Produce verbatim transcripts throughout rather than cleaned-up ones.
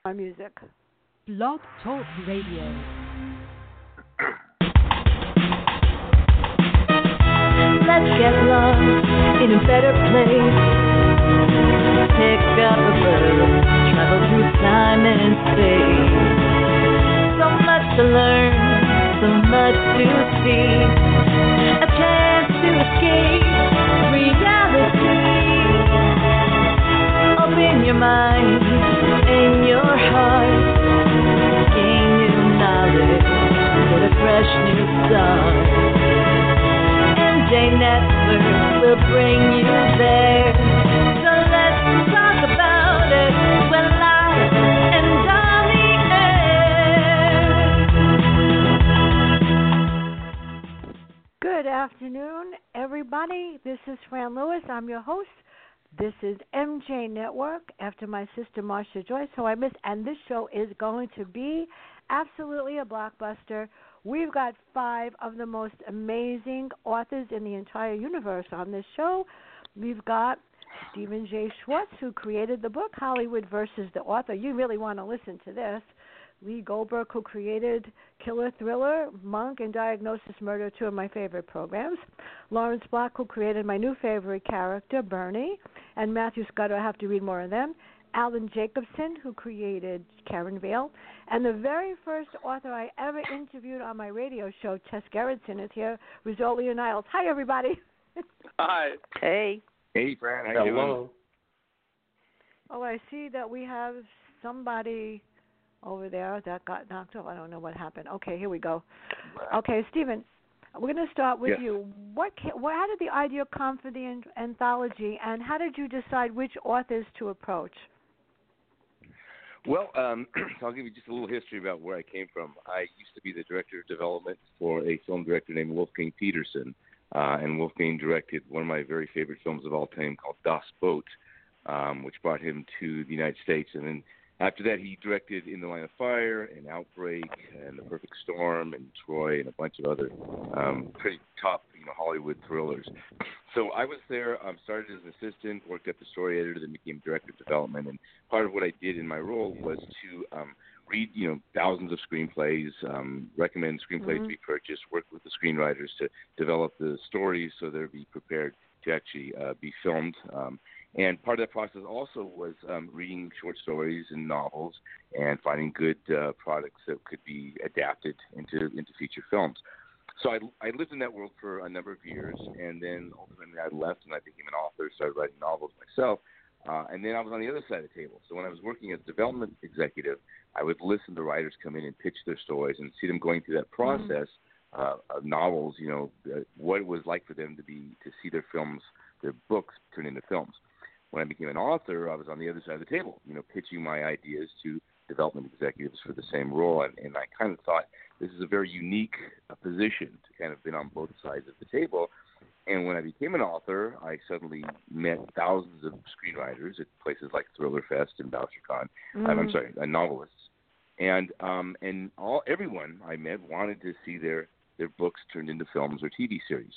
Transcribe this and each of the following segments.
My music. Blog Talk Radio. Let's get lost in a better place. Pick up a book, travel through time and space. So much to learn, so much to see. A chance to escape reality. Open your mind and your heart. Gain new knowledge, get a fresh new start. M J Network will bring you there. So let's talk about it. We're live and on the air. Good afternoon, everybody. This is Fran Lewis. I'm your host. This is M J Network after my sister Marsha Joyce, who I missed, and this show is going to be absolutely a blockbuster. We've got five of the most amazing authors in the entire universe on this show. We've got Stephen J. Schwartz, who created the book Hollywood versus the Author. You really want to listen to this. Lee Goldberg, who created Killer Thriller, Monk, and Diagnosis Murder, two of my favorite programs. Lawrence Block, who created my new favorite character, Bernie. And Matthew Scudder, I have to read more of them. Alan Jacobson, who created Karen Vale. And the very first author I ever interviewed on my radio show, Tess Gerritsen, is here, Rizzoli Niles. Hi, everybody. Hi. Hey. Hey, Fran. How you doing? Oh, I see that we have somebody over there that got knocked off. I don't know what happened. Okay, here we go. Okay, Stephen, we're going to start with yes. you. What, what? How did the idea come for the anthology, and how did you decide which authors to approach? Well, um, I'll give you just a little history about where I came from. I used to be the director of development for a film director named Wolfgang Peterson, uh, and Wolfgang directed one of my very favorite films of all time called Das Boot, um, which brought him to the United States. And then after that, he directed In the Line of Fire and Outbreak and The Perfect Storm and Troy and a bunch of other um, pretty top, you know, Hollywood thrillers. So I was there, um, started as an assistant, worked up to story editor, then became director of development. And part of what I did in my role was to um, read, you know, thousands of screenplays, um, recommend screenplays mm-hmm. to be purchased, work with the screenwriters to develop the stories so they'd be prepared to actually uh, be filmed. Um, And part of that process also was um, reading short stories and novels and finding good uh, products that could be adapted into into feature films. So I, I lived in that world for a number of years, and then ultimately I left and I became an author, started writing novels myself, uh, and then I was on the other side of the table. So when I was working as a development executive, I would listen to writers come in and pitch their stories and see them going through that process mm-hmm. uh, of novels, you know, uh, what it was like for them to be to see their films, their books turn into films. When I became an author, I was on the other side of the table, you know, pitching my ideas to development executives for the same role. And, and I kind of thought this is a very unique uh, position to kind of been on both sides of the table. And when I became an author, I suddenly met thousands of screenwriters at places like Thriller Fest and BoucherCon. Mm-hmm. I'm, I'm sorry, uh, novelists. And um, and all everyone I met wanted to see their, their books turned into films or T V series.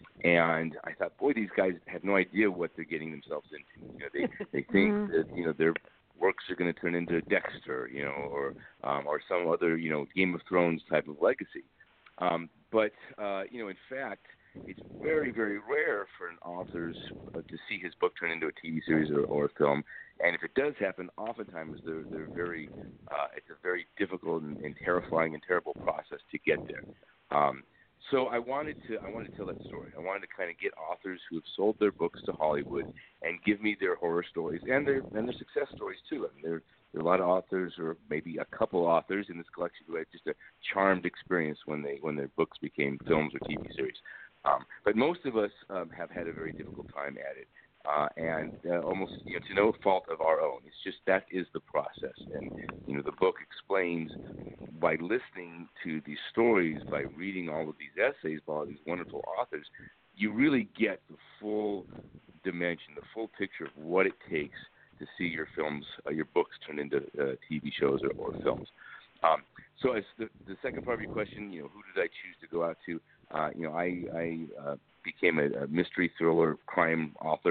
And I thought, boy, these guys have no idea what they're getting themselves into. You know, they they think mm-hmm. that you know their works are going to turn into Dexter, you know, or um, or some other you know Game of Thrones type of legacy. Um, but uh, you know, in fact, it's very very rare for an author uh, to see his book turn into a T V series or, or a film. And if it does happen, oftentimes they're they're very uh, it's a very difficult and, and terrifying and terrible process to get there. Um, So I wanted to I wanted to tell that story. I wanted to kind of get authors who have sold their books to Hollywood and give me their horror stories and their and their success stories too. I mean, there, there are a lot of authors, or maybe a couple authors in this collection who had just a charmed experience when they when their books became films or T V series. Um, but most of us um, have had a very difficult time at it. Uh, and uh, almost you know, to no fault of our own. It's just that is the process. And, you know, the book explains by listening to these stories, by reading all of these essays by all these wonderful authors, you really get the full dimension, the full picture of what it takes to see your films, uh, your books turn into uh, T V shows or, or films. Um, so as the, the second part of your question, you know, who did I choose to go out to? Uh, you know, I, I uh, became a, a mystery thriller crime author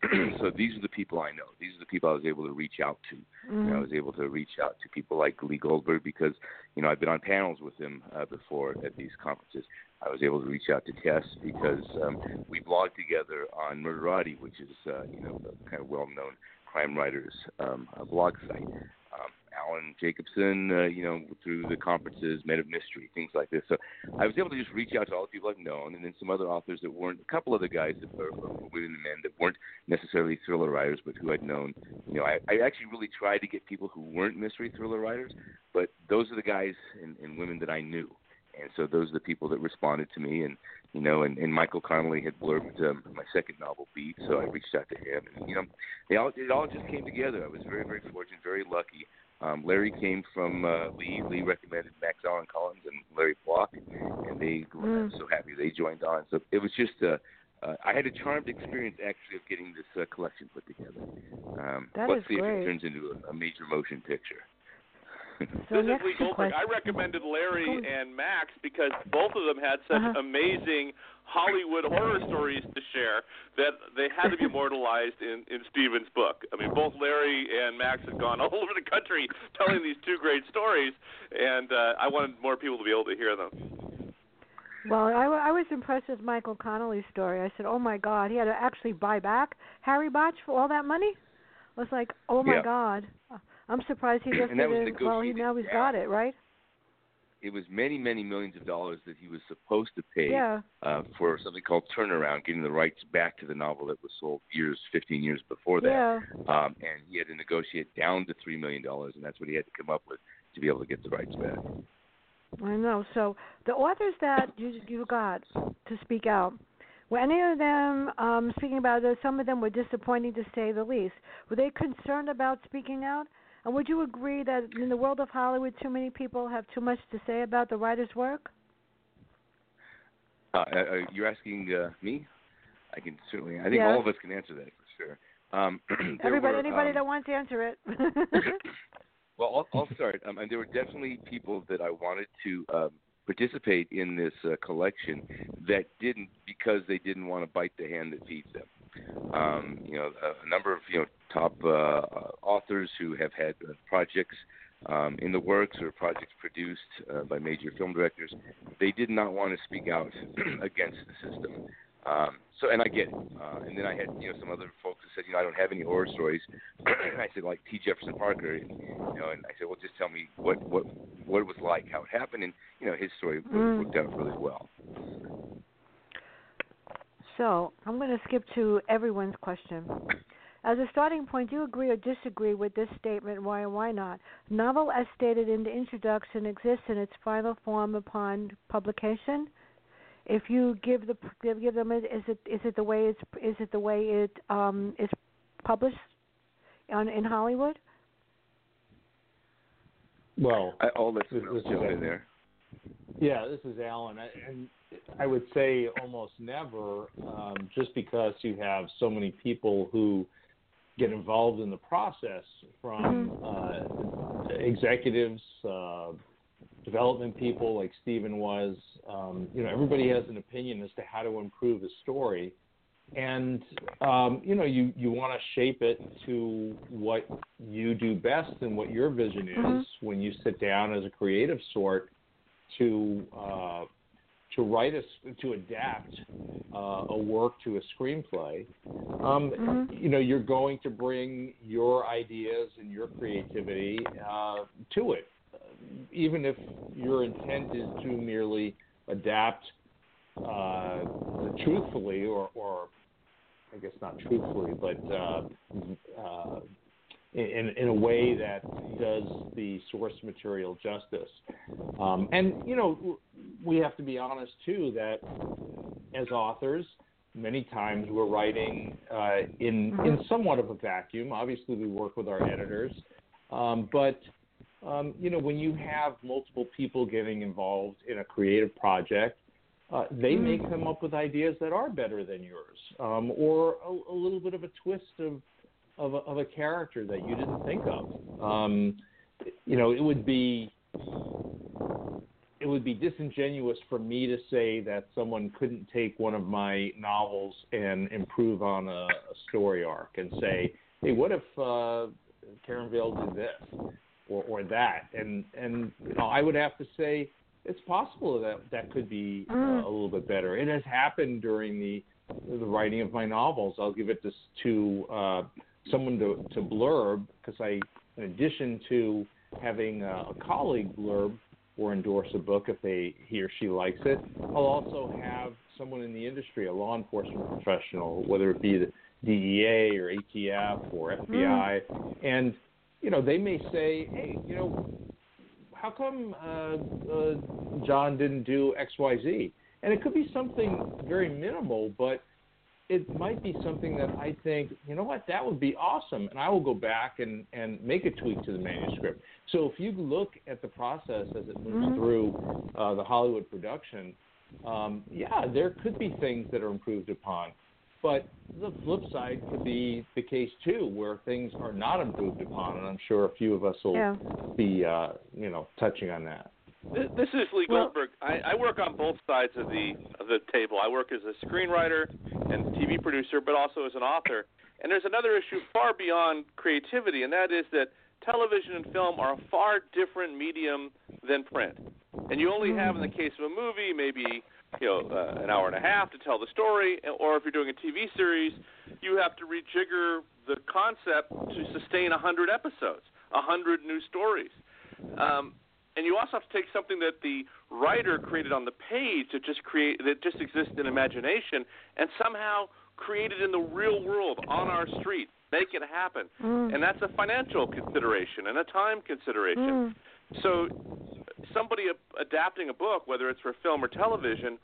so these are the people I know. These are the people I was able to reach out to. Mm-hmm. You know, I was able to reach out to people like Lee Goldberg because, you know, I've been on panels with him uh, before at these conferences. I was able to reach out to Tess because um, we blogged together on Murderati, which is, uh, you know, a kind of well-known crime writers um, a blog site. Um, Alan Jacobson, uh, you know, through the conferences, Men of Mystery, things like this. So I was able to just reach out to all the people I've known, and then some other authors that weren't, a couple other guys that were, were women and men that weren't necessarily thriller writers, but who I'd known. You know, I, I actually really tried to get people who weren't mystery thriller writers, but those are the guys and, and women that I knew. And so those are the people that responded to me, and you know, and, and Michael Connelly had blurbed um, my second novel, Beat, so I reached out to him, and you know, they all it all just came together. I was very, very fortunate, very lucky. Um, Larry came from uh, Lee. Lee recommended Max Allan Collins and Larry Block, and they mm. I'm so happy they joined on. So it was just a. Uh, I had a charmed experience actually of getting this uh, collection put together. Um, that let's is see great. if it turns into a, a major motion picture. So this is Lee Goldberg. I recommended Larry and Max because both of them had such uh-huh. amazing Hollywood horror stories to share that they had to be immortalized in, in Stephen's book. I mean, both Larry and Max have gone all over the country telling these two great stories, and uh, I wanted more people to be able to hear them. Well, I, I was impressed with Michael Connelly's story. I said, oh, my God, he had to actually buy back Harry Botch for all that money? I was like, oh, my yeah. God. I'm surprised he just and that was didn't. Well, he now he's got it, right? It was many, many millions of dollars that he was supposed to pay yeah. uh, for something called turnaround, getting the rights back to the novel that was sold years, fifteen years before that. Yeah. Um, and he had to negotiate down to three million dollars, and that's what he had to come up with to be able to get the rights back. I know. So the authors that you you got to speak out, were any of them um, speaking about it? Some of them were disappointing, to say the least. Were they concerned about speaking out? And would you agree that in the world of Hollywood, too many people have too much to say about the writer's work? Uh, uh, you're asking uh, me? I can certainly. I think yeah. all of us can answer that for sure. Um, Everybody, were, anybody um, that wants to answer it. Well, I'll, I'll start. Um, and there were definitely people that I wanted to um, participate in this uh, collection that didn't because they didn't want to bite the hand that feeds them. Um, you know, a, a number of you know top uh, uh, authors who have had uh, projects um, in the works or projects produced uh, by major film directors. They did not want to speak out against the system. Um, so, and I get it. Uh, and then I had, you know, some other folks who said, you know, I don't have any horror stories. And I said, like T. Jefferson Parker, and, you know, and I said, well, just tell me what what what it was like, how it happened, and you know, his story mm. worked out really well. So I'm going to skip to everyone's question. As a starting point, do you agree or disagree with this statement? Why or why not? Novel, as stated in the introduction, exists in its final form upon publication. If you give the give them it, is it is it the way it's is it the way it um, is published on, in Hollywood? Well, I, I'll let this, this this jump is in there. Yeah, this is Alan, I, and I would say almost never, um, just because you have so many people who get involved in the process, from uh, executives, uh, development people like Stephen was. Um, you know, everybody has an opinion as to how to improve a story, and um, you know, you, you want to shape it to what you do best and what your vision is mm-hmm. when you sit down as a creative sort to uh, to write a to adapt uh, a work to a screenplay. Um, mm-hmm. You know, you're going to bring your ideas and your creativity uh, to it, even if your intent is to merely adapt uh, truthfully, or, or I guess not truthfully, but uh, uh, in, in a way that does the source material justice. Um, and, you know, we have to be honest, too, that as authors, many times we're writing uh, in, in somewhat of a vacuum. Obviously, we work with our editors, um, but Um, you know, when you have multiple people getting involved in a creative project, uh, they may come up with ideas that are better than yours, um, or a, a little bit of a twist of of a, of a character that you didn't think of. Um, you know, it would be it would be disingenuous for me to say that someone couldn't take one of my novels and improve on a, a story arc and say, hey, what if uh, Karen Vale did this or, or that? And, and you know, I would have to say it's possible that that could be uh, a little bit better. It has happened during the the writing of my novels. I'll give it to, to uh, someone to, to blurb because I, in addition to having a, a colleague blurb or endorse a book if they he or she likes it, I'll also have someone in the industry, a law enforcement professional, whether it be the D E A or A T F or F B I, mm. and you know they may say, hey, you know, how come uh, uh, John didn't do X Y Z? And it could be something very minimal, but it might be something that I think, you know what, that would be awesome. And I will go back and, and make a tweak to the manuscript. So if you look at the process as it moves mm-hmm. through uh, the Hollywood production, um, yeah, there could be things that are improved upon. But the flip side could be the case, too, where things are not improved upon. And I'm sure a few of us will yeah. be, uh, you know, touching on that. This is Lee Goldberg. I, I work on both sides of the of the table. I work as a screenwriter and T V producer, but also as an author. And there's another issue far beyond creativity, and that is that television and film are a far different medium than print. And you only have, in the case of a movie, maybe you know uh, an hour and a half to tell the story, or if you're doing a T V series, you have to rejigger the concept to sustain one hundred episodes, one hundred new stories. Um, And you also have to take something that the writer created on the page that just create that just exists in imagination, and somehow create it in the real world on our street, make it happen. Mm. And that's a financial consideration and a time consideration. Mm. So somebody adapting a book, whether it's for film or television,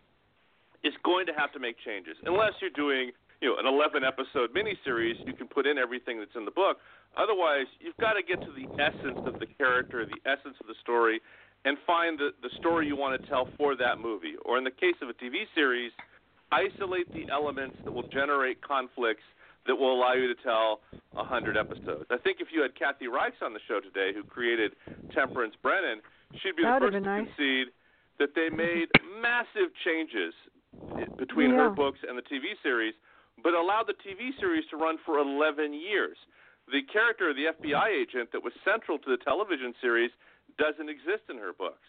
is going to have to make changes, unless you're doing you know an eleven episode miniseries. You can put in everything that's in the book. Otherwise, you've got to get to the essence of the character, the essence of the story, and find the, the story you want to tell for that movie. Or in the case of a T V series, isolate the elements that will generate conflicts that will allow you to tell one hundred episodes. I think if you had Kathy Reichs on the show today, who created Temperance Brennan, she'd be the first to nice. concede that they made massive changes between yeah. her books and the T V series, but allowed the T V series to run for eleven years. The character of the F B I agent that was central to the television series doesn't exist in her books.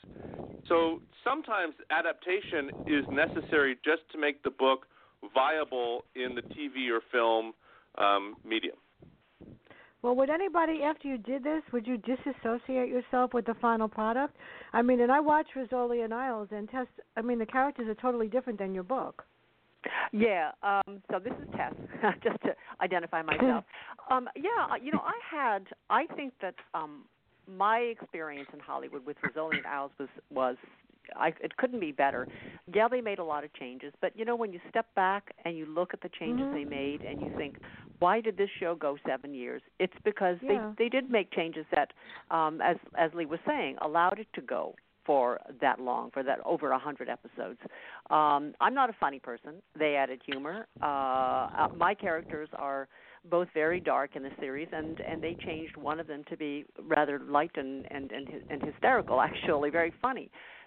So sometimes adaptation is necessary just to make the book viable in the T V or film um, medium. Well, would anybody, after you did this, would you disassociate yourself with the final product? I mean, and I watched Rizzoli and Isles, and Tess, I mean, the characters are totally different than your book. Yeah, um, so this is Tess, just to identify myself. um, yeah, you know, I had, I think that um, my experience in Hollywood with Rizzoli and Isles was, was I, it couldn't be better. Yeah, they made a lot of changes, but, you know, when you step back and you look at the changes mm-hmm. they made and you think, why did this show go seven years? It's because yeah. they, they did make changes that, um, as, as Lee was saying, allowed it to go for that long, for that over one hundred episodes. Um, I'm not a funny person. They added humor. Uh, my characters are both very dark in the series, and, and they changed one of them to be rather light and, and, and, and hysterical, actually, very funny.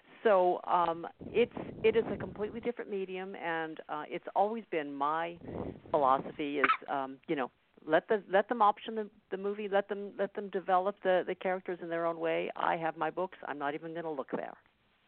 So um, it's it is a completely different medium, and uh, it's always been my philosophy is, um, you know, Let the let them option the, the movie. Let them let them develop the, the characters in their own way. I have my books. I'm not even going to look there.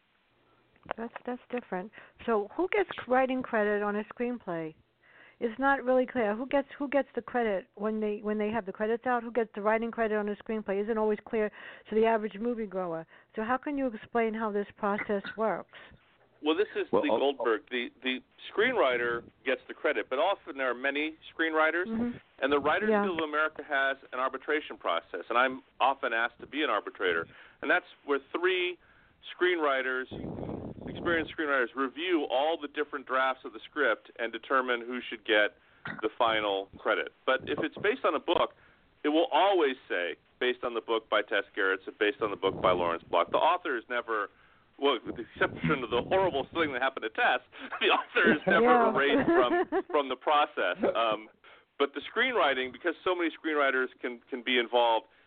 That's that's different. So who gets writing credit on a screenplay? It's not really clear. Who gets who gets the credit when they when they have the credits out? Who gets the writing credit on a screenplay? Isn't always clear to the average moviegoer. So how can you explain how this process works? Well, this is well, Lee Goldberg. The the screenwriter gets the credit, but often there are many screenwriters, mm-hmm. and the Writers yeah. Guild of America has an arbitration process, and I'm often asked to be an arbitrator, and that's where three screenwriters, experienced screenwriters, review all the different drafts of the script and determine who should get the final credit. But if it's based on a book, it will always say, based on the book by Tess Gerritsen, based on the book by Lawrence Block. The author is never... Well, with the exception of the horrible thing that happened to Tess, the author is never yeah. erased from, from the process. Um, but the screenwriting, because so many screenwriters can, can be involved,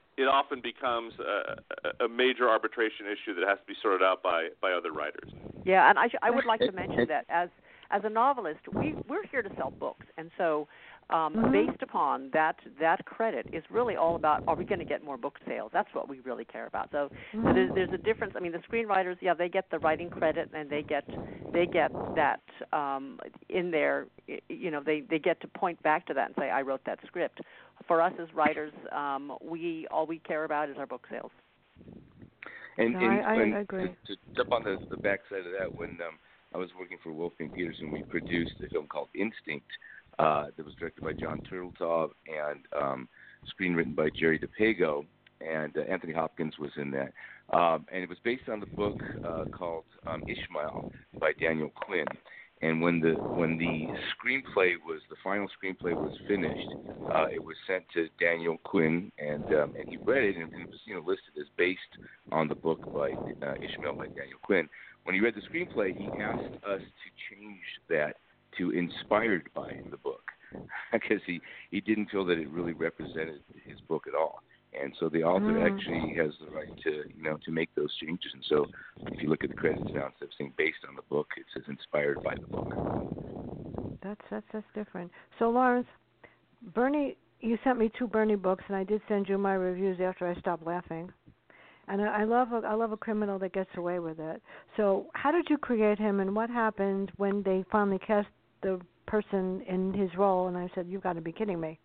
it often becomes a, a major arbitration issue that has to be sorted out by, by other writers. Yeah, and I, sh- I would like to mention that as as a novelist, we we're here to sell books, and so um, mm-hmm. based upon that that credit is really all about, are we going to get more book sales? That's what we really care about. So, mm-hmm. so there's, there's a difference. I mean, the screenwriters, yeah, they get the writing credit, and they get they get that um, in there. You know, they they get to point back to that and say, I wrote that script. For us as writers, um, we all we care about is our book sales. And, no, and, I, I and agree. To, to jump on the, the backside of that, when um, I was working for Wolfgang Peterson, we produced a film called Instinct uh, that was directed by John Turteltaub and um, screenwritten by Jerry DePago, and uh, Anthony Hopkins was in that. Um, and it was based on the book uh, called um, Ishmael by Daniel Quinn. And when the when the screenplay was the final screenplay was finished, uh, it was sent to Daniel Quinn, and um, and he read it, and, and it was you know listed as based on the book by uh, Ishmael by Daniel Quinn. When he read the screenplay, he asked us to change that to inspired by the book, because he, he didn't feel that it really represented his book at all. And so the author mm. actually has the right to, you know, to make those changes. And so if you look at the credits now, instead of saying based on the book, it says inspired by the book. That's that's that's different. So Lawrence, Bernie, you sent me two Bernie books, and I did send you my reviews after I stopped laughing. And I, I love a, I love a criminal that gets away with it. So how did you create him, and what happened when they finally cast the person in his role? And I said, you've got to be kidding me.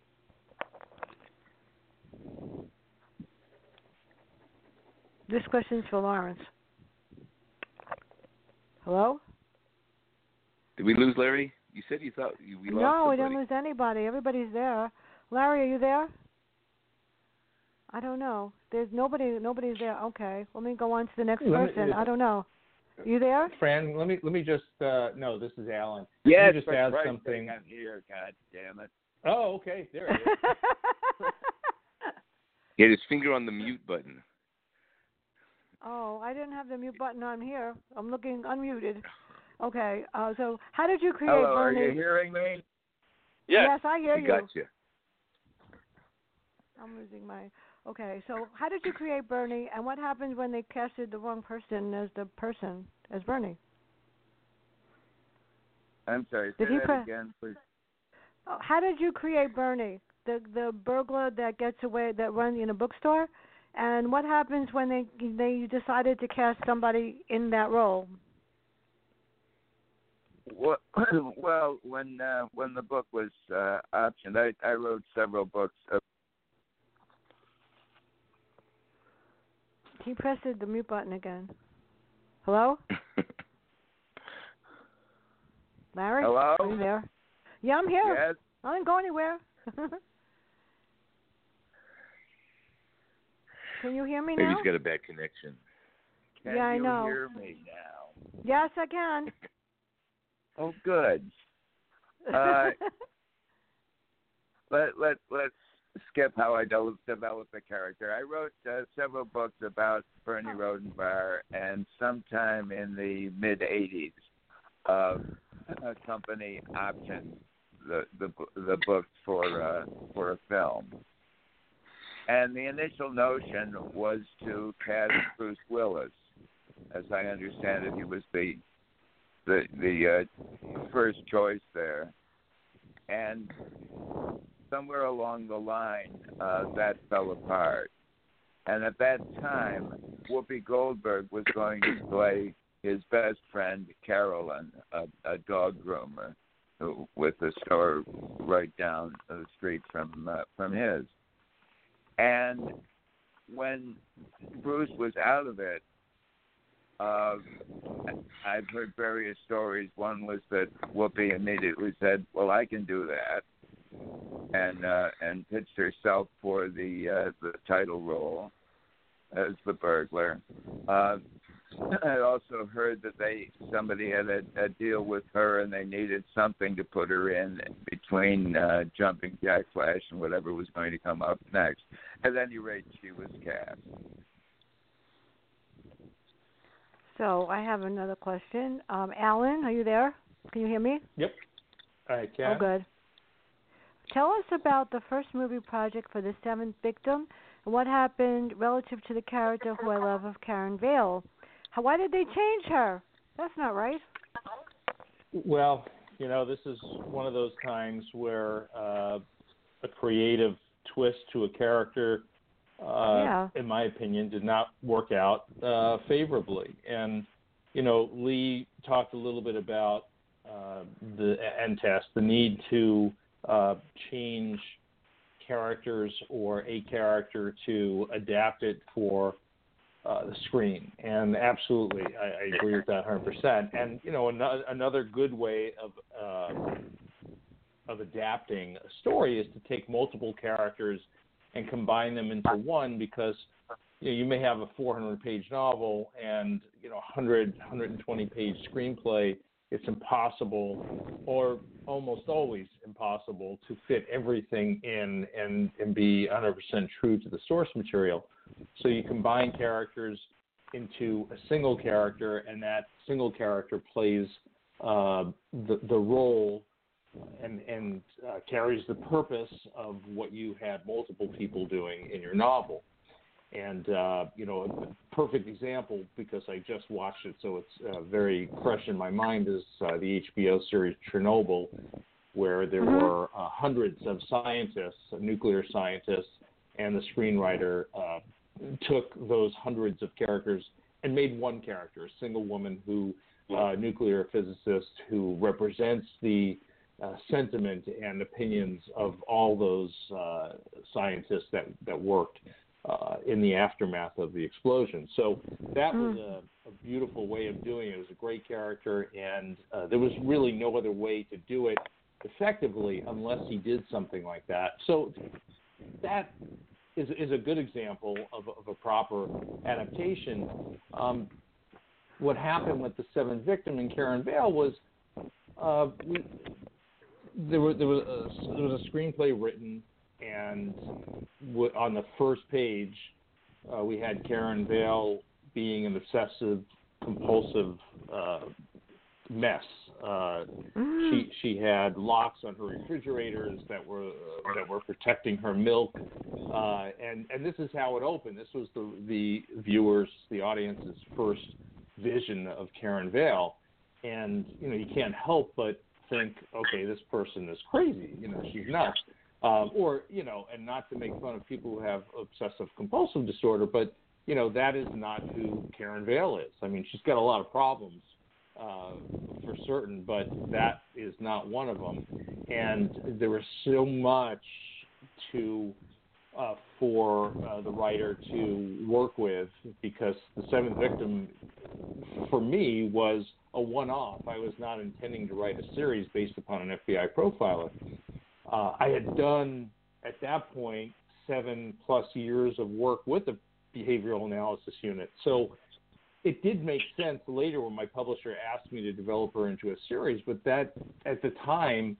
This question's for Lawrence. Hello? Did we lose Larry? You said you thought we lost No, somebody. we didn't lose anybody. Everybody's there. Larry, are you there? I don't know. There's nobody. Nobody's there. Okay. Let me go on to the next let person. Me, I don't know. You there? Fran, let me let me just. Uh, no, this is Alan. Yes, let me just add right something. I'm here. God damn it. Oh, okay. There it is. He had his finger on the mute button. Oh, I didn't have the mute button on here. I'm looking unmuted. Okay. Uh, so, how did you create Hello, Bernie? are you hearing me? Yes, yes I hear we you. got you. I'm losing my. Okay, so how did you create Bernie, and what happened when they casted the wrong person as the person as Bernie? I'm sorry. Say Did he that pre- again, please. Oh, how did you create Bernie, the the burglar that gets away, that runs in a bookstore? And what happens when they they decided to cast somebody in that role? Well, well when uh, when the book was uh, optioned, I, I wrote several books. Of He pressed the mute button again. Hello? Larry? Hello? Are you there? Yeah, I'm here. Yes. I didn't go anywhere. Can you hear me Maybe now? he's got a bad connection. Can yeah, I you know. hear me now? Yes, I can. Oh, good. Uh, let let let's skip how I de- developed the character. I wrote uh, several books about Bernie Rodenbauer, and sometime in the mid eighties, uh, a company optioned the the the books for uh, for a film. And the initial notion was to cast Bruce Willis. As I understand it, he was the the the uh, first choice there. And somewhere along the line, uh, that fell apart. And at that time, Whoopi Goldberg was going to play his best friend, Carolyn, a, a dog groomer, who, with a store right down the street from uh, from his. And when Bruce was out of it, uh, I've heard various stories. One was that Whoopi immediately said, "Well, I can do that," and uh, and pitched herself for the uh, the title role as the burglar. Uh, I also heard that they somebody had a, a deal with her, and they needed something to put her in between uh, Jumping Jack Flash and whatever was going to come up next. At any rate, she was cast. So I have another question. Um, Alan, are you there? Can you hear me? Yep, I can. Oh, good. Tell us about the first movie project for The Seventh Victim. and what happened relative to the character who I love of Karen Vale. How, why did they change her? That's not right. Well, you know, this is one of those times where uh, a creative twist to a character, uh, yeah. in my opinion, did not work out uh, favorably. And, you know, Lee talked a little bit about uh, the and Tess, the need to uh, change characters or a character to adapt it for uh, the screen. And absolutely, I, I agree with that one hundred percent. And, you know, another, another good way of uh, of adapting a story is to take multiple characters and combine them into one, because you know, you may have a four hundred page novel and, you know, one hundred, one hundred twenty page screenplay. It's impossible, or almost always impossible, to fit everything in and, and be one hundred percent true to the source material. So you combine characters into a single character, and that single character plays uh, the, the role and, and uh, carries the purpose of what you had multiple people doing in your novel. And, uh, you know, a perfect example, because I just watched it, so it's uh, very fresh in my mind, is uh, the H B O series Chernobyl, where there mm-hmm. were uh, hundreds of scientists, nuclear scientists, and the screenwriter uh, took those hundreds of characters and made one character, a single woman who, uh, nuclear physicist, who represents the uh, sentiment and opinions of all those uh, scientists that, that worked Uh, in the aftermath of the explosion. So that mm. was a, a beautiful way of doing it. It was a great character, and uh, there was really no other way to do it effectively unless he did something like that. So that is, is a good example of, of a proper adaptation. Um, what happened with The Seventh Victim in Karen Vale was uh, we, there, were, there, was a, there was a screenplay written, and w- on the first page, uh, we had Karen Vale being an obsessive, compulsive uh, mess. Uh, mm. She she had locks on her refrigerators that were uh, that were protecting her milk, uh, and and this is how it opened. This was the the viewers, the audience's first vision of Karen Vale, and you know you can't help but think, okay, this person is crazy. You know, she's nuts. Um, or, you know, and not to make fun of people who have obsessive-compulsive disorder, but, you know, that is not who Karen Vale is. I mean, she's got a lot of problems uh, for certain, but that is not one of them. And there was so much to uh, for uh, the writer to work with, because The Seventh Victim, for me, was a one-off. I was not intending to write a series based upon an F B I profiler. Uh, I had done, at that point, seven plus years of work with the behavioral analysis unit. So it did make sense later when my publisher asked me to develop her into a series. But that, at the time,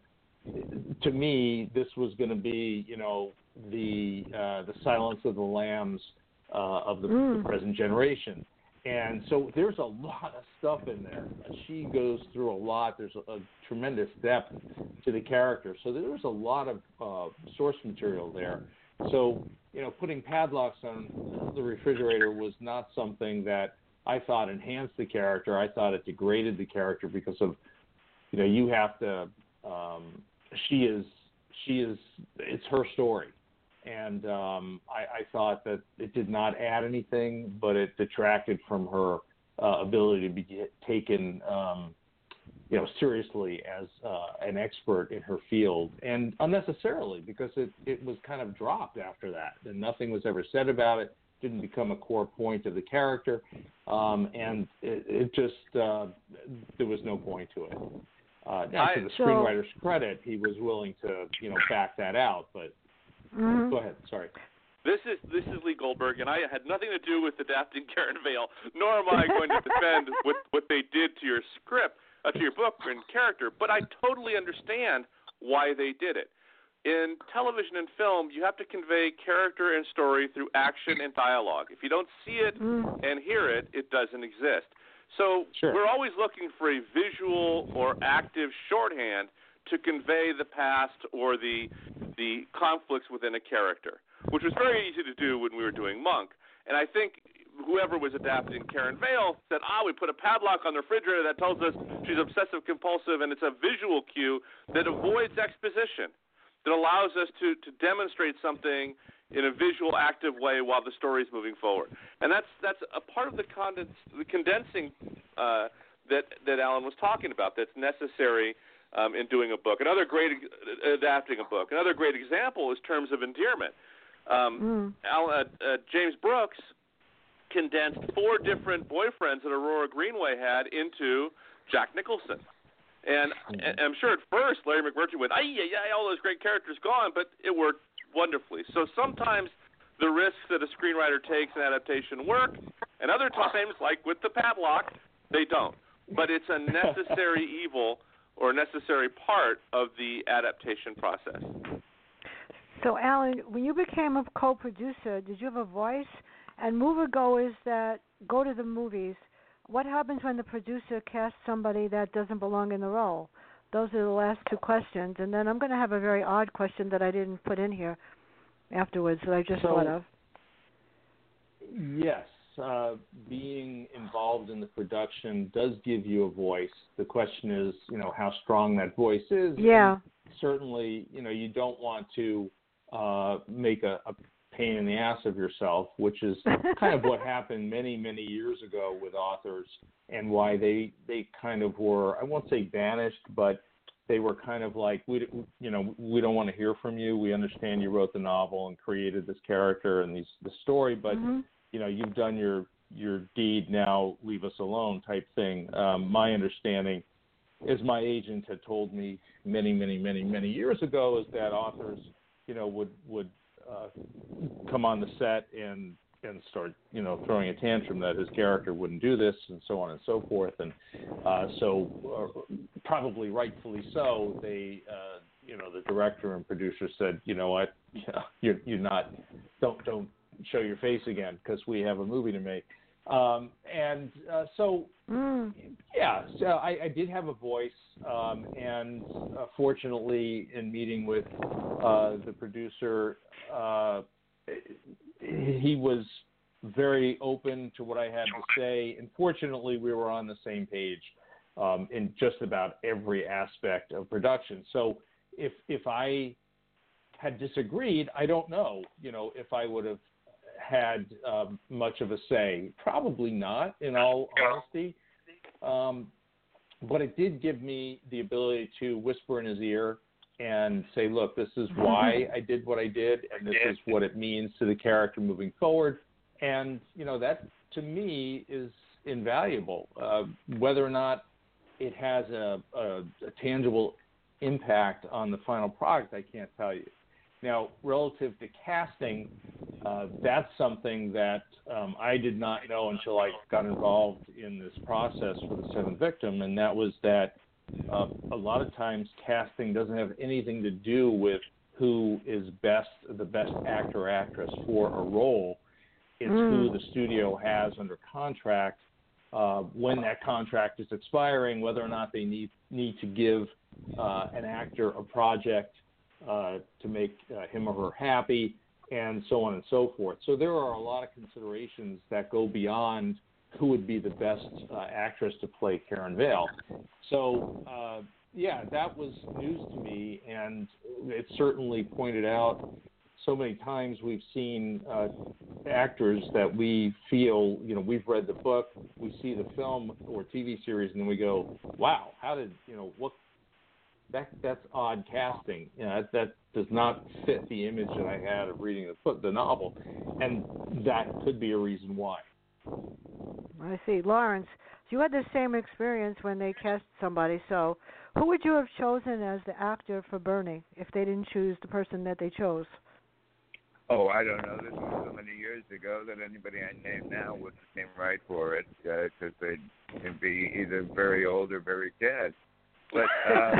to me, this was going to be, you know, the uh, the Silence of the Lambs uh, of the, mm. the present generation. And so there's a lot of stuff in there. She goes through a lot. There's a, a tremendous depth to the character. So there's a lot of uh, source material there. So, you know, putting padlocks on the refrigerator was not something that I thought enhanced the character. I thought it degraded the character because of, you know, you have to, um, she is, she is, it's her story. And um, I, I thought that it did not add anything, but it detracted from her uh, ability to be taken, um, you know, seriously as uh, an expert in her field, and unnecessarily, because it, it was kind of dropped after that, and nothing was ever said about it. Didn't become a core point of the character, um, and it, it just uh, there was no point to it. Uh, now, to the so, screenwriter's credit, he was willing to, you know, back that out, but. Mm-hmm. Go ahead. Sorry. This is this is Lee Goldberg, and I had nothing to do with adapting Karen Vale, nor am I going to defend what what they did to your script, uh, to your book and character. But I totally understand why they did it. In television and film, you have to convey character and story through action and dialogue. If you don't see it mm. and hear it, it doesn't exist. So sure. We're always looking for a visual or active shorthand to convey the past or the the conflicts within a character. which was very easy to do when we were doing Monk. And I think whoever was adapting Karen Vale said, ah, we put a padlock on the refrigerator that tells us she's obsessive compulsive, and it's a visual cue that avoids exposition, that allows us to, to demonstrate something in a visual, active way while the story is moving forward. And that's that's a part of the, condens, the condensing uh, that, that Alan was talking about that's necessary um, in doing a book. Another great, uh, adapting a book. Another great example is Terms of Endearment. Um, mm. Al, uh, uh, James Brooks condensed four different boyfriends that Aurora Greenway had into Jack Nicholson. And, and I'm sure at first Larry McMurtry went, ay, ay, ay, all those great characters gone, but it worked wonderfully. So sometimes the risks that a screenwriter takes in adaptation work, and other times, like with the padlock, they don't. But it's a necessary evil or necessary part of the adaptation process. So, Alan, when you became a co-producer, did you have a voice? And moviegoers that go to the movies, what happens when the producer casts somebody that doesn't belong in the role? Those are the last two questions. And then I'm going to have a very odd question that I didn't put in here afterwards that I just so, thought of. Yes, uh, being involved in the production does give you a voice. The question is, you know, how strong that voice is. Yeah. And certainly, you know, you don't want to uh, make a, a pain in the ass of yourself, which is kind of what happened many, many years ago with authors, and why they they kind of were, I won't say banished, but they were kind of like, we you know we don't want to hear from you. We understand you wrote the novel and created this character and these the story, but mm-hmm. you know you've done your your deed. Now leave us alone, type thing. Um, my understanding, as my agent had told me many, many, many, many years ago, is that authors, you know, would would Uh, come on the set and and start, you know, throwing a tantrum that his character wouldn't do this and so on and so forth. And uh, so uh, probably rightfully so, they, uh, you know, the director and producer said, you know what, you're, you're not, don't, don't show your face again because we have a movie to make. Um, and uh, so, mm. yeah, so I, I did have a voice, um, and uh, fortunately, in meeting with uh, the producer, uh, he was very open to what I had to say, and fortunately, we were on the same page um, in just about every aspect of production. So, if if I had disagreed, I don't know, you know, if I would have had um, much of a say. Probably not, in all honesty. Um, but it did give me the ability to whisper in his ear and say, look, this is why I did what I did, and this is what it means to the character moving forward. And, you know, that, to me, is invaluable. Uh, whether or not it has a, a, a tangible impact on the final product, I can't tell you. Now, relative to casting, uh, that's something that um, I did not know until I got involved in this process for The Seventh Victim, and that was that uh, a lot of times casting doesn't have anything to do with who is best, the best actor or actress for a role. It's mm. who the studio has under contract, uh, when that contract is expiring, whether or not they need, need to give uh, an actor a project Uh, to make uh, him or her happy, and so on and so forth. So there are a lot of considerations that go beyond who would be the best uh, actress to play Karen Vale. So, uh, yeah, that was news to me, and it certainly pointed out so many times we've seen uh, actors that we feel, you know, we've read the book, we see the film or T V series, and then we go, wow, how did, you know, what That that's odd casting. You know, that, that does not fit the image that I had of reading the the novel, and that could be a reason why. I see, Lawrence. You had the same experience when they cast somebody. So, who would you have chosen as the actor for Bernie if they didn't choose the person that they chose? Oh, I don't know. This was so many years ago that anybody I name now wouldn't seem right for it because uh, they can be either very old or very dead. But uh,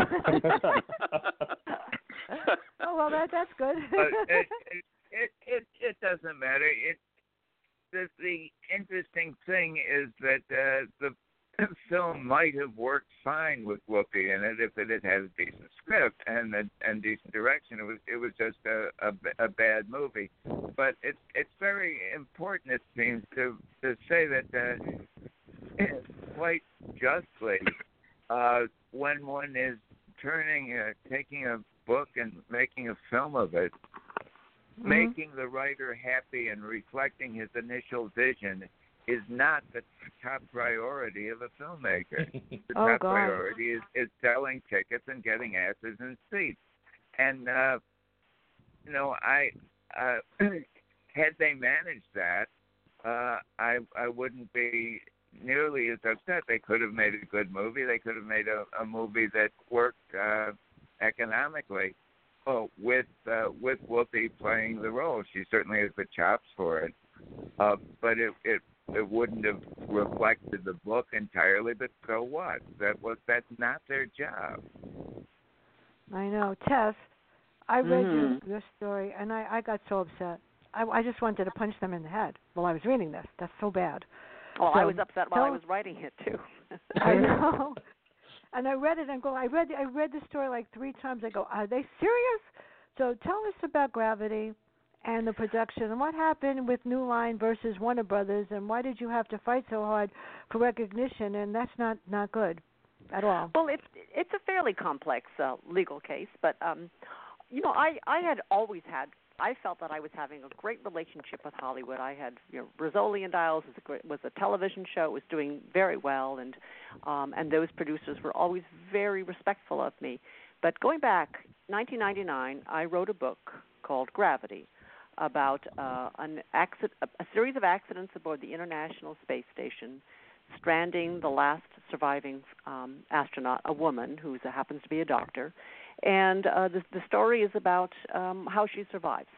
oh well, that that's good. but it, it it it doesn't matter. It the, the interesting thing is that uh, the film might have worked fine with Whoopi in it if it had had a decent script and a, and decent direction. It was it was just a, a, a bad movie. But it's it's very important, it seems, to to say that uh, quite justly, uh, when one is turning, uh, taking a book and making a film of it, mm-hmm. making the writer happy and reflecting his initial vision is not the top priority of a filmmaker. The oh, top God. priority is, is selling tickets and getting asses in seats. And, uh, you know, I uh, had they managed that, uh, I I wouldn't be nearly as upset. They could have made a good movie. They could have made a, a movie that worked uh, economically. Oh, with uh, with Whoopi playing the role, she certainly has the chops for it. Uh, but it, it it wouldn't have reflected the book entirely. But so what? That was that's not their job. I know, Tess. I read mm. your, your story, and I, I got so upset. I, I just wanted to punch them in the head while I was reading this. That's so bad. Well, so, I was upset while so, I was writing it too. I know. And I read it and go. I read I read the story like three times. I go, are they serious? So tell us about Gravity and the production and what happened with New Line versus Warner Brothers, and why did you have to fight so hard for recognition? And that's not, not good at all. Well, it's it's a fairly complex uh, legal case, but um, you know, I I had always had. I felt that I was having a great relationship with Hollywood. I had, you know, Rizzoli and Dials was a, great, was a television show. It was doing very well, and um, and those producers were always very respectful of me. But going back, nineteen ninety-nine, I wrote a book called Gravity about uh, an accident, a series of accidents aboard the International Space Station, stranding the last surviving um, astronaut, a woman who happens to be a doctor. And uh, the, the story is about um, how she survives.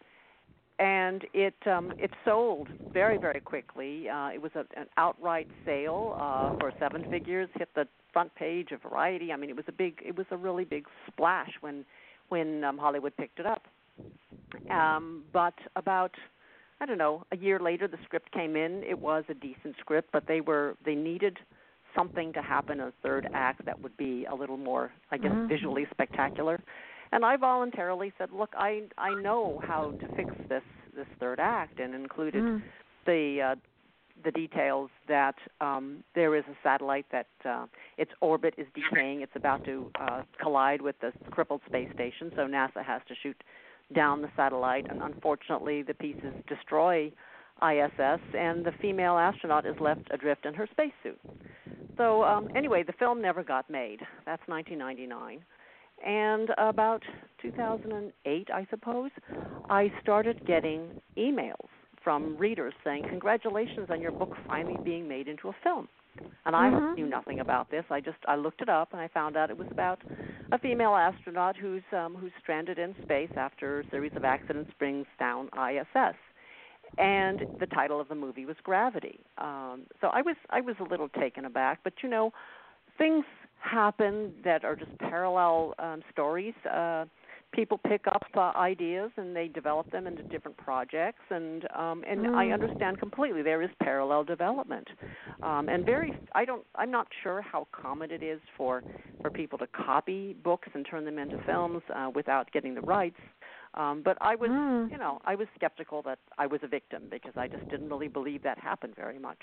And it um, it sold very, very quickly. Uh, it was a, an outright sale uh, for seven figures. Hit the front page of Variety. I mean, it was a big, it was a really big splash when when um, Hollywood picked it up. Um, but about I don't know, a year later, the script came in. It was a decent script, but they were they needed something to happen in a third act that would be a little more, I guess, mm-hmm. visually spectacular. And I voluntarily said, look, I I know how to fix this this third act, and included mm. the uh, the details that um, there is a satellite that uh, its orbit is decaying. It's about to uh, collide with the crippled space station, so NASA has to shoot down the satellite, and unfortunately the pieces destroy I S S, and the female astronaut is left adrift in her spacesuit. So um, anyway, the film never got made. That's nineteen ninety-nine. And about two thousand eight, I suppose, I started getting emails from readers saying, congratulations on your book finally being made into a film. And I mm-hmm. knew nothing about this. I just I looked it up, and I found out it was about a female astronaut who's um, who's stranded in space after a series of accidents brings down I S S. And the title of the movie was Gravity. Um, so I was I was a little taken aback, but you know, things happen that are just parallel um, stories. Uh, people pick up uh, ideas and they develop them into different projects, and um, and mm. I understand completely there is parallel development. Um, and very, I don't, I'm not sure how common it is for for people to copy books and turn them into films uh, without getting the rights. Um, but I was, mm. you know, I was skeptical that I was a victim, because I just didn't really believe that happened very much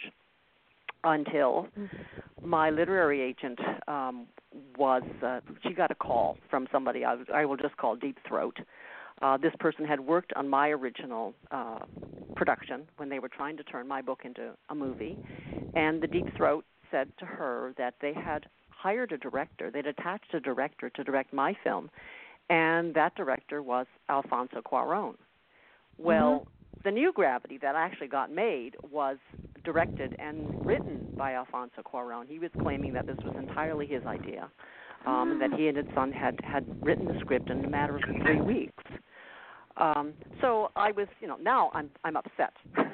until my literary agent um, was, uh, she got a call from somebody I, I will just call Deep Throat. Uh, this person had worked on my original uh, production when they were trying to turn my book into a movie, and the Deep Throat said to her that they had hired a director, they'd attached a director to direct my film, and that director was Alfonso Cuarón. Well, mm-hmm. the new Gravity that actually got made was directed and written by Alfonso Cuarón. He was claiming that this was entirely his idea, um, and that he and his son had, had written the script in a matter of three weeks. Um, so I was, you know, now I'm I'm upset.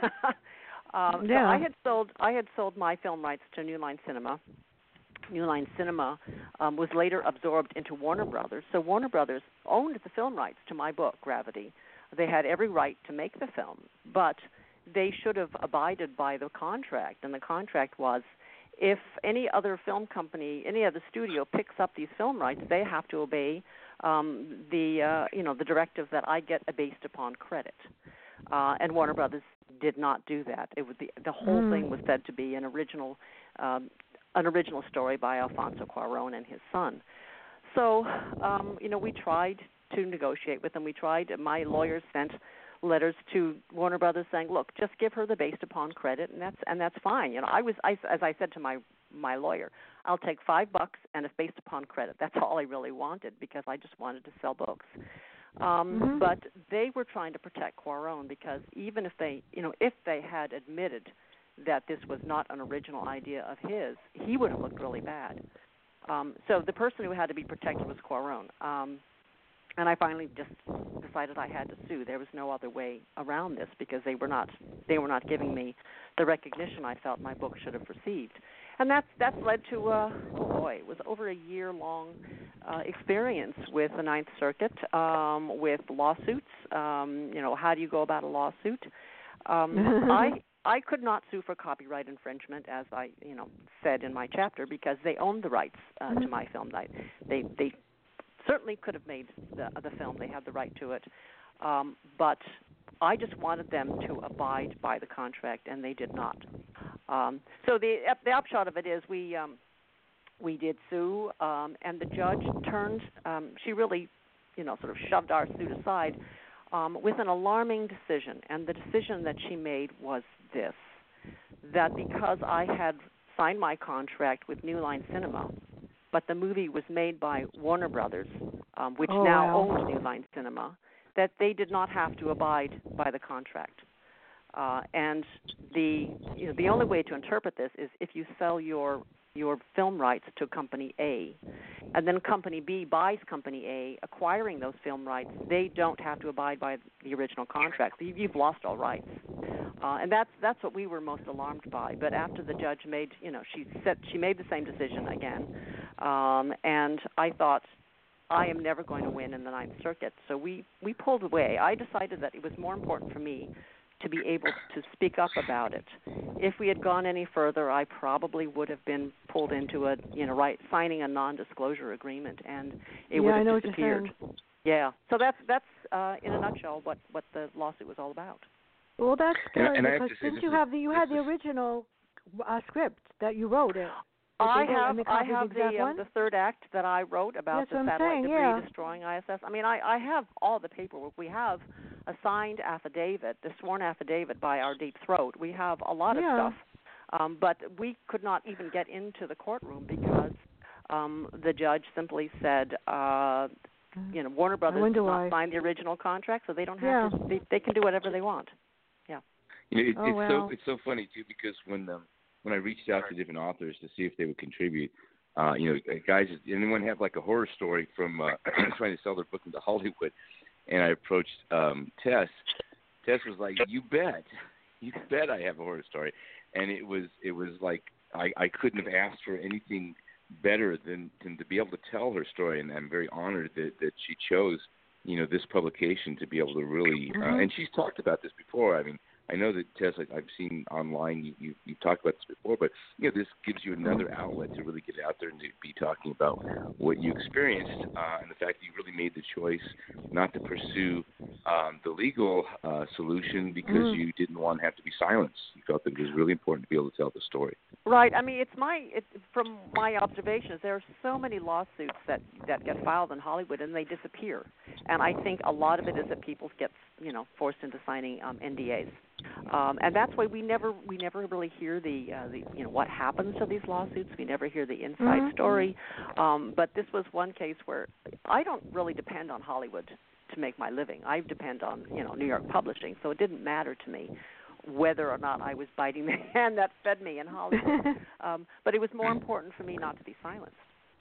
um, yeah. So I had sold I had sold my film rights to New Line Cinema. New Line Cinema um, was later absorbed into Warner Brothers. So Warner Brothers owned the film rights to my book, Gravity. They had every right to make the film, but they should have abided by the contract. And the contract was, if any other film company, any other studio picks up these film rights, they have to obey um, the uh, you know the directive that I get a based upon credit. Uh, and Warner Brothers did not do that. It was the the whole mm. thing was said to be an original um, an original story by Alfonso Cuarón and his son. So um, you know we tried to negotiate with them. We tried. My lawyers sent letters to Warner Brothers saying, "Look, just give her the based upon credit, and that's and that's fine." You know, I was, I, as I said to my my lawyer, "I'll take five bucks and it's based upon credit." That's all I really wanted because I just wanted to sell books. Um, mm-hmm. But they were trying to protect Cuarón because even if they, you know, if they had admitted that this was not an original idea of his, he would have looked really bad. Um, so the person who had to be protected was Cuarón. Um, And I finally just decided I had to sue. There was no other way around this because they were not they were not giving me the recognition I felt my book should have received. And that's that's led to uh, oh boy, it was over a year long uh, experience with the Ninth Circuit, um, with lawsuits. Um, you know, how do you go about a lawsuit? Um, I I could not sue for copyright infringement, as I you know said in my chapter, because they owned the rights uh, to my film. They they they. certainly could have made the, the film. They had the right to it. Um, but I just wanted them to abide by the contract, and they did not. Um, so the the upshot of it is we um, we did sue, um, and the judge turned, um, she really, you know, sort of shoved our suit aside um, with an alarming decision. And the decision that she made was this, that because I had signed my contract with New Line Cinema, but the movie was made by Warner Brothers, um, which oh, now wow. owns New Line Cinema, that they did not have to abide by the contract. Uh, and the you know, the only way to interpret this is if you sell your your film rights to Company A, and then Company B buys Company A, acquiring those film rights, they don't have to abide by the original contract. So you've lost all rights. Uh, and that's that's what we were most alarmed by. But after the judge made, you know, she said she made the same decision again, um, and I thought, I am never going to win in the Ninth Circuit. So we, we pulled away. I decided that it was more important for me to be able to speak up about it. If we had gone any further, I probably would have been pulled into a, you know, right, signing a non-disclosure agreement, and it yeah, would I have know disappeared. What you're saying. Yeah. So that's that's uh, in a nutshell what, what the lawsuit was all about. Well, that's good and, and because didn't you have the you had the original uh, script that you wrote it? I have I have the the, um, the third act that I wrote about That's the what I'm satellite saying, debris yeah. destroying I S S. I mean, I, I have all the paperwork. We have a signed affidavit, the sworn affidavit by our Deep Throat. We have a lot yeah. of stuff, um, but we could not even get into the courtroom because um, the judge simply said, uh, you know, Warner Brothers did not why. sign the original contract, so they don't have yeah. to. They, they can do whatever they want. Yeah. You know, it, oh, it's wow. so it's so funny too because when um, when I reached out to different authors to see if they would contribute, uh, you know, guys, anyone have like a horror story from uh, trying to sell their book into Hollywood? And I approached um, Tess. Tess was like, "You bet, you bet, I have a horror story." And it was it was like I, I couldn't have asked for anything better than, than to be able to tell her story. And I'm very honored that, that she chose, you know, this publication to be able to really. Mm-hmm. Uh, and she's talked about this before. I mean. I know that, Tess, like I've seen online, you, you, you've talked about this before, but, you know, this gives you another outlet to really get out there and to be talking about what you experienced uh, and the fact that you really made the choice not to pursue um, the legal uh, solution because mm. you didn't want to have to be silenced. You felt that it was really important to be able to tell the story. Right. I mean, it's my it, from my observations, there are so many lawsuits that, that get filed in Hollywood and they disappear. And I think a lot of it is that people get, you know, forced into signing um, N D As. Um, and that's why we never we never really hear the, uh, the you know what happens to these lawsuits. We never hear the inside mm-hmm. story. Um, but this was one case where I don't really depend on Hollywood to make my living. I depend on you know New York publishing, so it didn't matter to me whether or not I was biting the hand that fed me in Hollywood. um, but it was more important for me not to be silenced.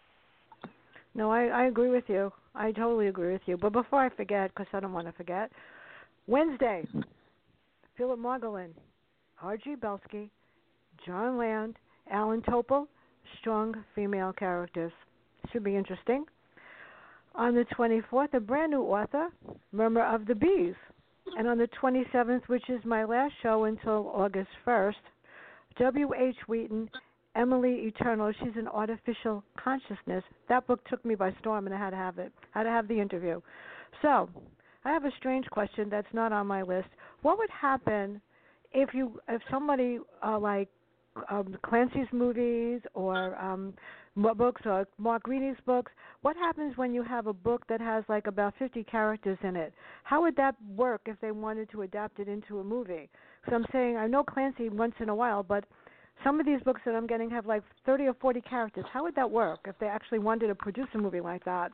No, I, I agree with you. I totally agree with you. But before I forget, because I don't want to forget, Wednesday. Philip Margolin, R G Belsky, John Land, Alan Topol, strong female characters. Should be interesting. On the twenty-fourth, a brand new author, Murmur of the Bees. And on the twenty-seventh, which is my last show until August first, W H. Wheaton, Emily Eternal. She's an artificial consciousness. That book took me by storm, and I had to have it. I had to have the interview. So, I have a strange question that's not on my list. What would happen if you, if somebody uh, like um, Clancy's movies or um, books or Mark Greaney's books, what happens when you have a book that has like about fifty characters in it? How would that work if they wanted to adapt it into a movie? So I'm saying, I know Clancy once in a while, but some of these books that I'm getting have like thirty or forty characters. How would that work if they actually wanted to produce a movie like that?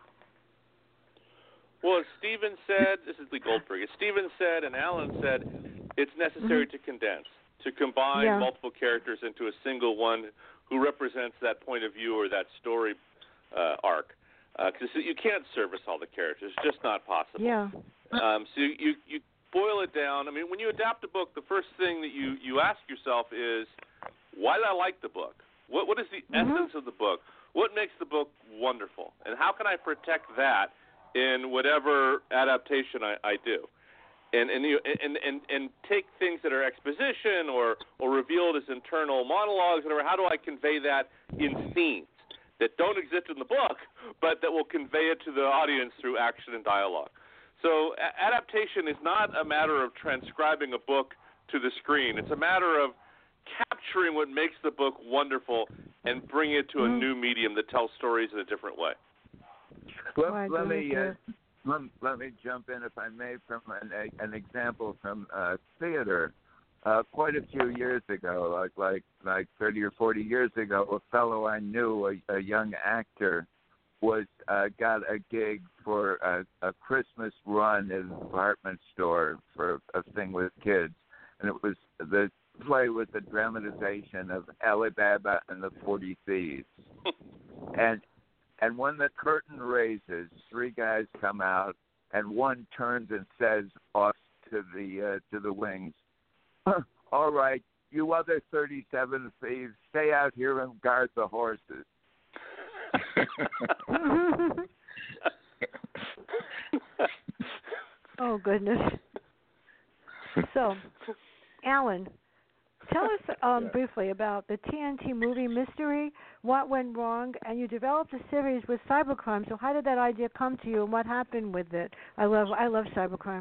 Well, as Stephen said, this is Lee Goldberg, as Stephen said and Alan said, it's necessary mm-hmm. to condense, to combine yeah. multiple characters into a single one who represents that point of view or that story uh, arc. Because uh, you can't service all the characters. It's just not possible. Yeah. Um, so you, you boil it down. I mean, when you adapt a book, the first thing that you, you ask yourself is, why did I like the book? What What is the mm-hmm. essence of the book? What makes the book wonderful? And how can I protect that in whatever adaptation I, I do? And and, you, and and and take things that are exposition or, or revealed as internal monologues, whatever. How do I convey that in scenes that don't exist in the book, but that will convey it to the audience through action and dialogue? So a- adaptation is not a matter of transcribing a book to the screen. It's a matter of capturing what makes the book wonderful and bringing it to a mm-hmm. new medium that tells stories in a different way. Let, oh, let me uh, let, let me jump in, if I may, from an, a, an example from uh, theater. Uh, quite a few years ago, like like like thirty or forty years ago, a fellow I knew, a, a young actor, was uh, got a gig for a, a Christmas run at a department store for a thing with kids, and it was the play was a dramatization of Alibaba and the Forty Thieves, and and when the curtain raises, three guys come out, and one turns and says off to the uh, to the wings, "All right, you other thirty-seven thieves, stay out here and guard the horses." Oh, goodness. So, Alan, tell us um, yeah. briefly about the T N T movie Mystery, what went wrong, and you developed a series with cybercrime. So how did that idea come to you, and what happened with it? I love I love cybercrime.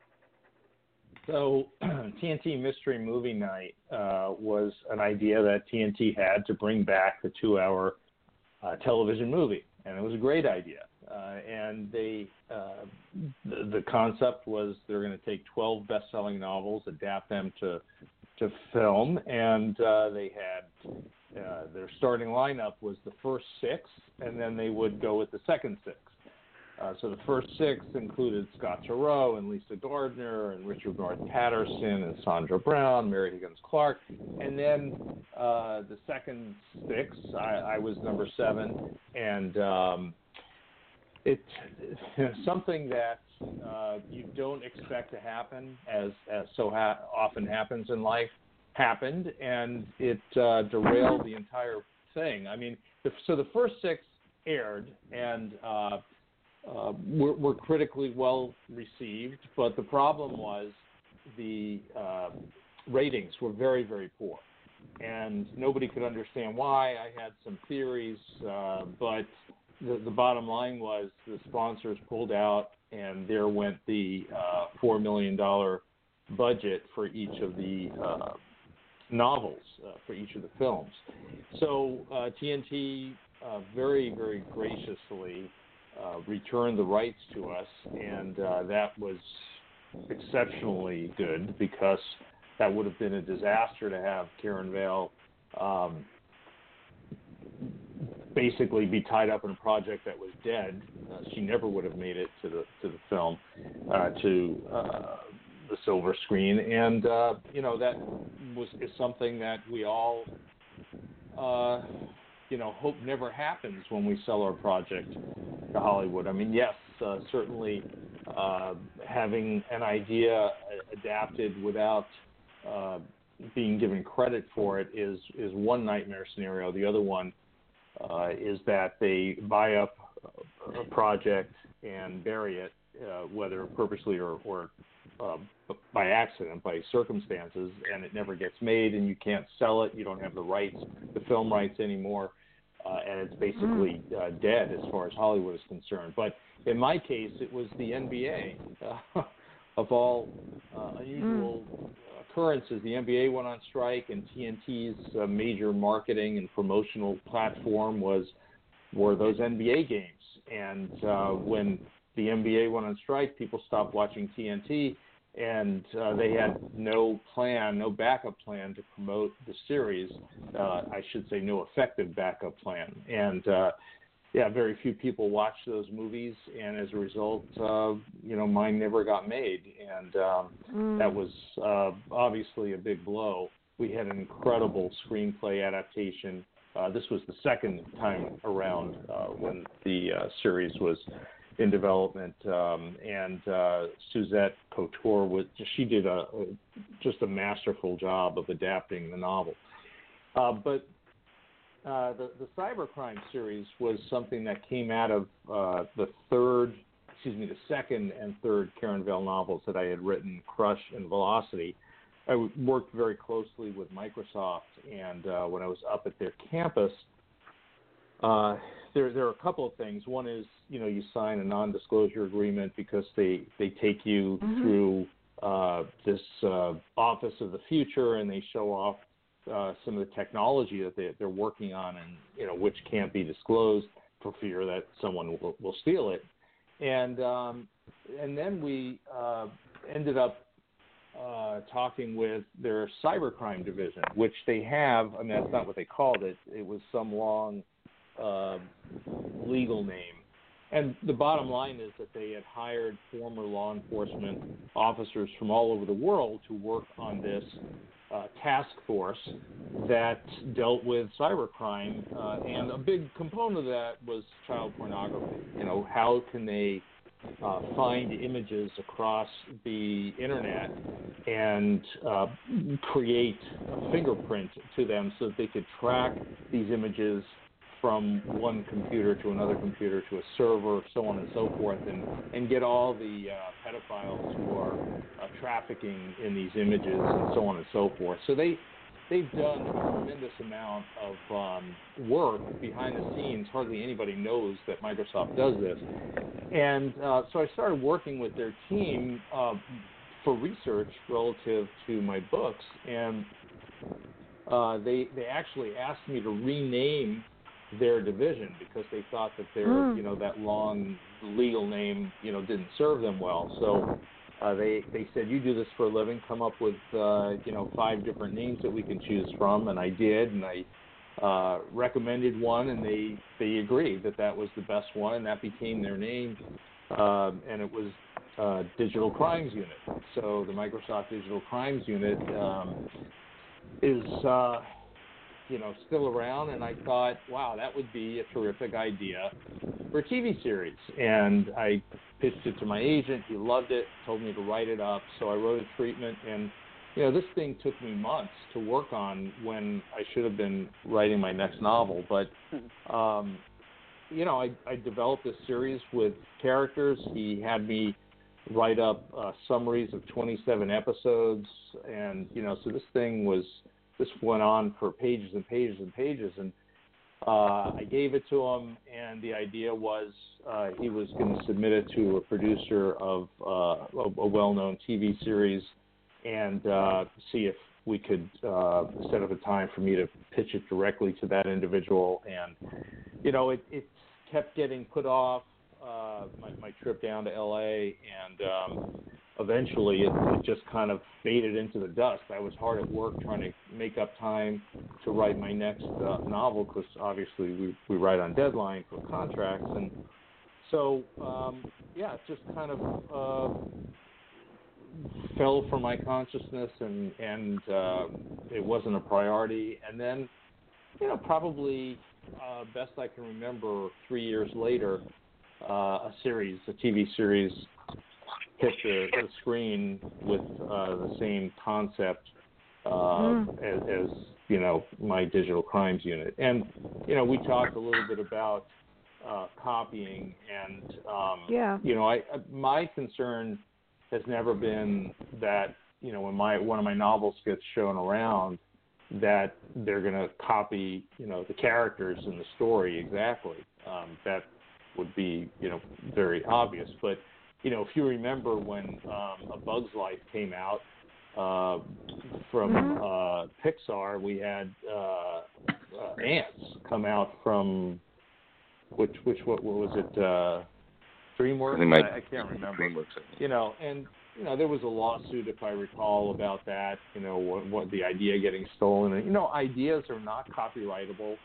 So T N T Mystery Movie Night uh, was an idea that T N T had to bring back the two-hour uh, television movie, and it was a great idea. Uh, and they uh, the, the concept was they're going to take twelve best-selling novels, adapt them to to film, and uh, they had uh, their starting lineup was the first six, and then they would go with the second six. Uh, so the first six included Scott Turow and Lisa Gardner and Richard North Patterson and Sandra Brown, Mary Higgins Clark, and then uh, the second six, I, I was number seven, and um, it's something that uh, you don't expect to happen, as as so ha- often happens in life, happened, and it uh, derailed the entire thing. I mean, the, so the first six aired, and uh, uh, were, were critically well received, but the problem was the uh, ratings were very, very poor, and nobody could understand why. I had some theories, uh, but the, the bottom line was the sponsors pulled out, and there went the uh, four million dollars budget for each of the uh, novels, uh, for each of the films. So uh, T N T uh, very, very graciously uh, returned the rights to us, and uh, that was exceptionally good, because that would have been a disaster to have Karen Vale um, basically be tied up in a project that was dead. Uh, she never would have made it to the to the film, uh, to uh, the silver screen, and uh, you know that was is something that we all uh, you know hope never happens when we sell our project to Hollywood. I mean, yes, uh, certainly uh, having an idea adapted without uh, being given credit for it is is one nightmare scenario. The other one uh, is that they buy up a project and bury it, uh, whether purposely or, or uh, by accident, by circumstances, and it never gets made, and you can't sell it. You don't have the rights, the film rights anymore, uh, and it's basically uh, dead as far as Hollywood is concerned. But in my case, it was the N B A. Uh, of all uh, unusual mm. occurrences, the N B A went on strike, and T N T's uh, major marketing and promotional platform was were those N B A games. And uh, when the N B A went on strike, people stopped watching T N T, and uh, they had no plan, no backup plan to promote the series. Uh, I should say no effective backup plan. And, uh, yeah, very few people watched those movies, and as a result, uh, you know, mine never got made. And um, mm. that was uh, obviously a big blow. We had an incredible screenplay adaptation. Uh, this was the second time around uh, when the uh, series was in development, um, and uh, Suzette Couture was she did a, a just a masterful job of adapting the novel. Uh, but uh, the the cybercrime series was something that came out of uh, the third, excuse me, the second and third Karen Vale novels that I had written, Crush and Velocity. I worked very closely with Microsoft, and uh, when I was up at their campus, uh, there there are a couple of things. One is, you know, you sign a non-disclosure agreement because they, they take you mm-hmm. through uh, this uh, office of the future, and they show off uh, some of the technology that they, they're working on, and, you know, which can't be disclosed for fear that someone will, will steal it. And um, and then we uh, ended up uh, talking with their cybercrime division, which they have. I mean, that's not what they called it. It was some long uh, legal name. And the bottom line is that they had hired former law enforcement officers from all over the world to work on this uh, task force that dealt with cybercrime. Uh, and a big component of that was child pornography. You know, how can they uh, find images across the internet and uh, create a fingerprint to them so that they could track these images from one computer to another computer to a server, so on and so forth, and, and get all the uh, pedophiles who are uh, trafficking in these images and so on and so forth. So they, they've done a tremendous amount of um, work behind the scenes. Hardly anybody knows that Microsoft does this. And uh, so I started working with their team uh, for research relative to my books, and uh, they, they actually asked me to rename their division because they thought that their, mm. you know, that long legal name, you know, didn't serve them well. So uh, they they said, you do this for a living, come up with, uh, you know, five different names that we can choose from, and I did, and I uh, recommended one, and they they agreed that that was the best one, and that became their name, uh, and it was uh, Digital Crimes Unit. So the Microsoft Digital Crimes Unit um, is Uh, you know, still around, and I thought, wow, that would be a terrific idea for a T V series. And I pitched it to my agent. He loved it, told me to write it up. So I wrote a treatment, and, you know, this thing took me months to work on when I should have been writing my next novel. But, um, you know, I, I developed this series with characters. He had me write up uh, summaries of twenty-seven episodes, and, you know, so this thing was... This went on for pages and pages and pages, and uh, I gave it to him, and the idea was uh, he was going to submit it to a producer of uh, a, a well-known T V series and uh, see if we could uh, set up a time for me to pitch it directly to that individual. And, you know, it, it kept getting put off, uh, my, my trip down to L A, and um, eventually it, it just kind of faded into the dust. I was hard at work trying to make up time to write my next uh, novel because obviously we, we write on deadline for contracts. And so, um, yeah, it just kind of uh, fell from my consciousness, and, and uh, it wasn't a priority. And then, you know, probably uh, best I can remember, three years later, uh, a series, a T V series, hit the, the screen with uh, the same concept uh, mm. as, as, you know, my Digital Crimes Unit. And, you know, we talked a little bit about uh, copying, and, um, yeah. you know, I my concern has never been that, you know, when my one of my novels gets shown around, that they're going to copy, you know, the characters in the story exactly. Um, that would be, you know, very obvious. But, you know, if you remember when um, A Bug's Life came out uh, from uh, Pixar, we had uh, uh, ants come out from which which what, what was it? Uh, DreamWorks. I, I, I can't remember. DreamWorks. You know, and you know, there was a lawsuit, if I recall, about that. You know, what, what the idea getting stolen. And, you know, ideas are not copyrightable.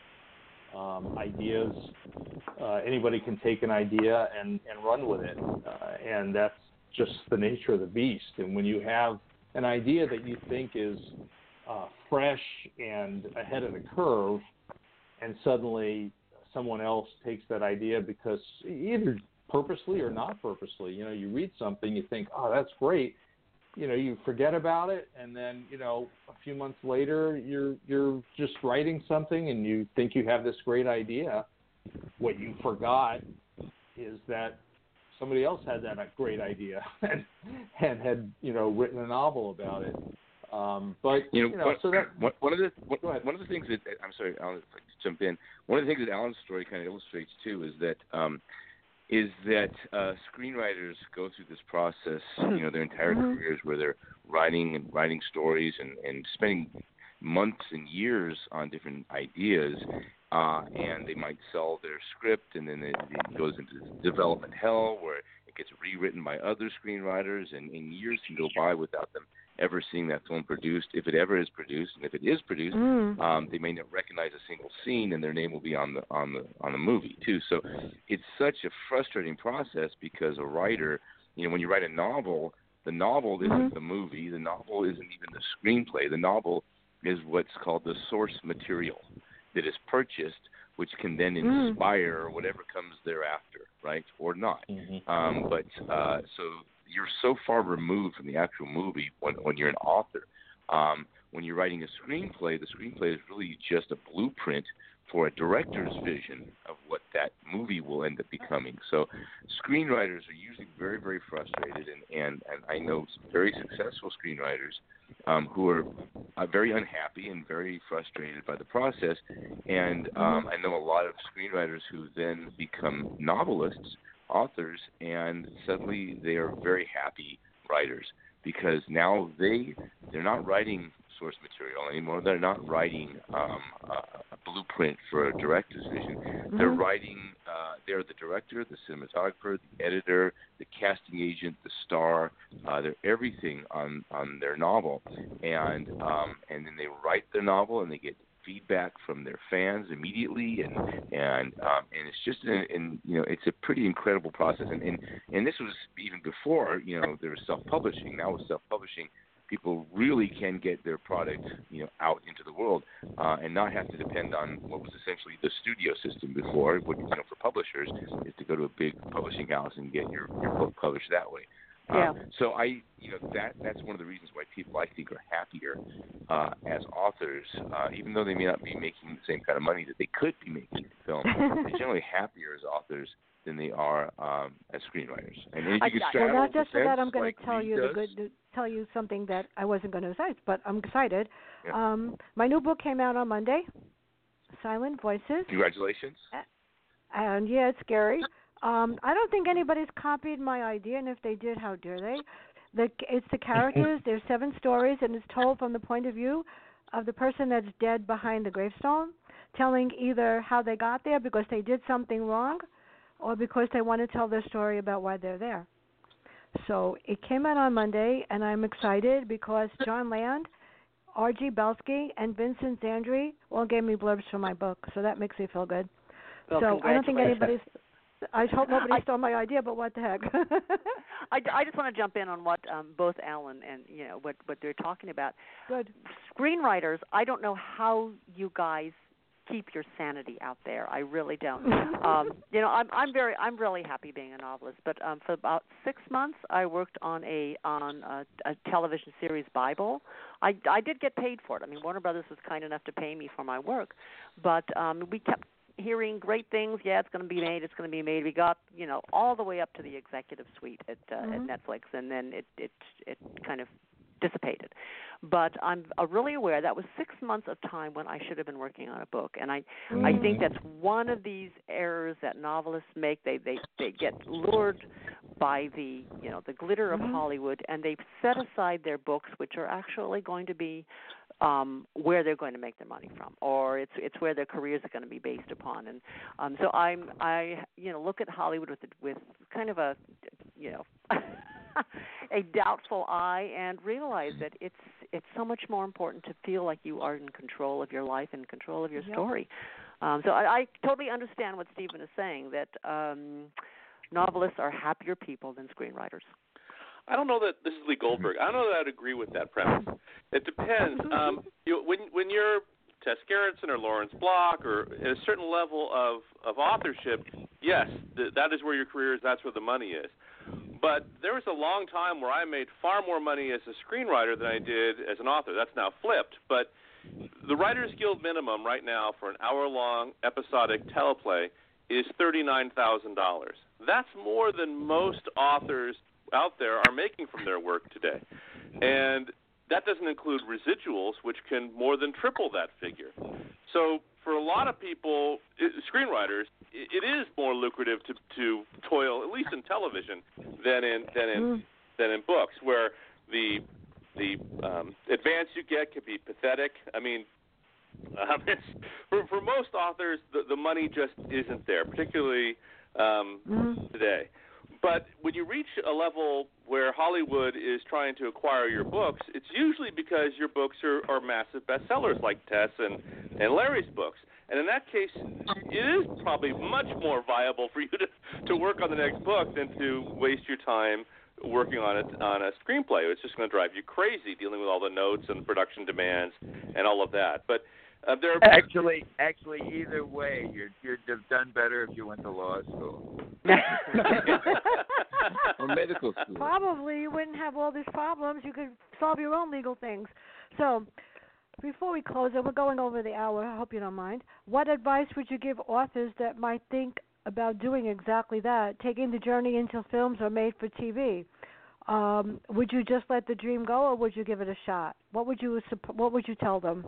Um, ideas, uh, anybody can take an idea and, and run with it, uh, and that's just the nature of the beast. And when you have an idea that you think is uh, fresh and ahead of the curve, and suddenly someone else takes that idea because either purposely or not purposely, you know, you read something, you think, oh, that's great. You know, you forget about it, and then, you know, a few months later, you're you're just writing something, and you think you have this great idea. What you forgot is that somebody else had that great idea and, and had, you know, written a novel about it. Um, but you know, you know one, so that one, one of the one, go ahead. one of the things that I'm sorry, Alan, if I could jump in. One of the things that Alan's story kind of illustrates too is that. Um, is that uh, screenwriters go through this process, you know, their entire mm-hmm. careers where they're writing and writing stories and, and spending months and years on different ideas, uh, and they might sell their script, and then it, it goes into development hell where it gets rewritten by other screenwriters, and, and years can go by without them ever seeing that film produced, if it ever is produced, and if it is produced, mm. um, they may not recognize a single scene, and their name will be on the on the on the movie too. So it's such a frustrating process because a writer, you know, when you write a novel, the novel isn't mm-hmm. the movie, the novel isn't even the screenplay. The novel is what's called the source material that is purchased, which can then inspire mm. whatever comes thereafter, right, or not. Mm-hmm. Um, but uh, so. You're so far removed from the actual movie when, when you're an author. Um, when you're writing a screenplay, the screenplay is really just a blueprint for a director's vision of what that movie will end up becoming. So screenwriters are usually very, very frustrated, and, and, and I know some very successful screenwriters um, who are uh, very unhappy and very frustrated by the process. And um, I know a lot of screenwriters who then become novelists, authors, and suddenly they are very happy writers because now they they're not writing source material anymore. They're not writing um, a, a blueprint for a director's vision. Mm-hmm. They're writing. Uh, they're the director, the cinematographer, the editor, the casting agent, the star. Uh, they're everything on on their novel, and um, and then they write their novel and they get feedback from their fans immediately, and and um, and it's just an, and you know it's a pretty incredible process, and, and and this was even before you know there was self-publishing. Now with self-publishing, people really can get their product you know out into the world uh, and not have to depend on what was essentially the studio system before. What you know for publishers is to go to a big publishing house and get your your book published that way. Yeah. Um, so I, you know, that that's one of the reasons why people I think are happier uh, as authors, uh, even though they may not be making the same kind of money that they could be making in film. They're generally happier as authors than they are um, as screenwriters. And if you can well, not just for that, I'm going like to tell you does. the good, to tell you something that I wasn't going to say, but I'm excited. Yeah. Um, my new book came out on Monday, Silent Voices. Congratulations. And yeah, it's scary. Um, I don't think anybody's copied my idea, and if they did, how dare they? The, it's the characters. There's seven stories, and it's told from the point of view of the person that's dead behind the gravestone, telling either how they got there because they did something wrong or because they want to tell their story about why they're there. So it came out on Monday, and I'm excited because John Land, R G Belsky, and Vincent Zandri all gave me blurbs for my book, so that makes me feel good. Well, so I don't think anybody's... I hope nobody I, stole my idea, but what the heck? I, I just want to jump in on what um, both Alan and you know what, what they're talking about. Good. Screenwriters, I don't know how you guys keep your sanity out there. I really don't. um, you know, I'm I'm very I'm really happy being a novelist. But um, for about six months, I worked on a on a, a television series Bible. I I did get paid for it. I mean, Warner Brothers was kind enough to pay me for my work, but um, we kept. hearing great things. Yeah, it's going to be made. It's going to be made. We got, you know, all the way up to the executive suite at uh, mm-hmm. at Netflix, and then it it it kind of dissipated. But I'm uh, really aware that was six months of time when I should have been working on a book, and I mm-hmm. I think that's one of these errors that novelists make. They they they get lured by the you know the glitter of mm-hmm. Hollywood, and they set aside their books, which are actually going to be um, where they're going to make their money from, or it's it's where their careers are going to be based upon. And um, so I'm I you know look at Hollywood with with kind of a you know a doubtful eye, and realize that it's it's so much more important to feel like you are in control of your life and control of your yep. story. Um, so I, I totally understand what Stephen is saying, that um, novelists are happier people than screenwriters. I don't know that this is Lee Goldberg. I don't know that I'd agree with that premise. It depends. Um, you, when when you're Tess Gerritsen or Lawrence Block or at a certain level of, of authorship, yes, th- that is where your career is. That's where the money is. But there was a long time where I made far more money as a screenwriter than I did as an author. That's now flipped. But the Writers Guild minimum right now for an hour-long episodic teleplay is thirty-nine thousand dollars. That's more than most authors out there are making from their work today. And that doesn't include residuals, which can more than triple that figure. So for a lot of people, it, screenwriters, it, it is more lucrative to, to toil, at least in television, than in than in mm. than in books, where the the um, advance you get can be pathetic. I mean, um, it's, for for most authors, the, the money just isn't there, particularly um, mm. today. But when you reach a level where Hollywood is trying to acquire your books, it's usually because your books are, are massive bestsellers like Tess and, and Larry's books. And in that case, it is probably much more viable for you to, to work on the next book than to waste your time working on it on a screenplay. It's just going to drive you crazy dealing with all the notes and production demands and all of that. But Uh, there are... Actually, actually, either way, you'd you'd have done better if you went to law school or medical school. Probably you wouldn't have all these problems. You could solve your own legal things. So, before we close, and we're going over the hour, I hope you don't mind. What advice would you give authors that might think about doing exactly that, taking the journey into films or made for T V? Um, would you just let the dream go, or would you give it a shot? What would you What would you tell them?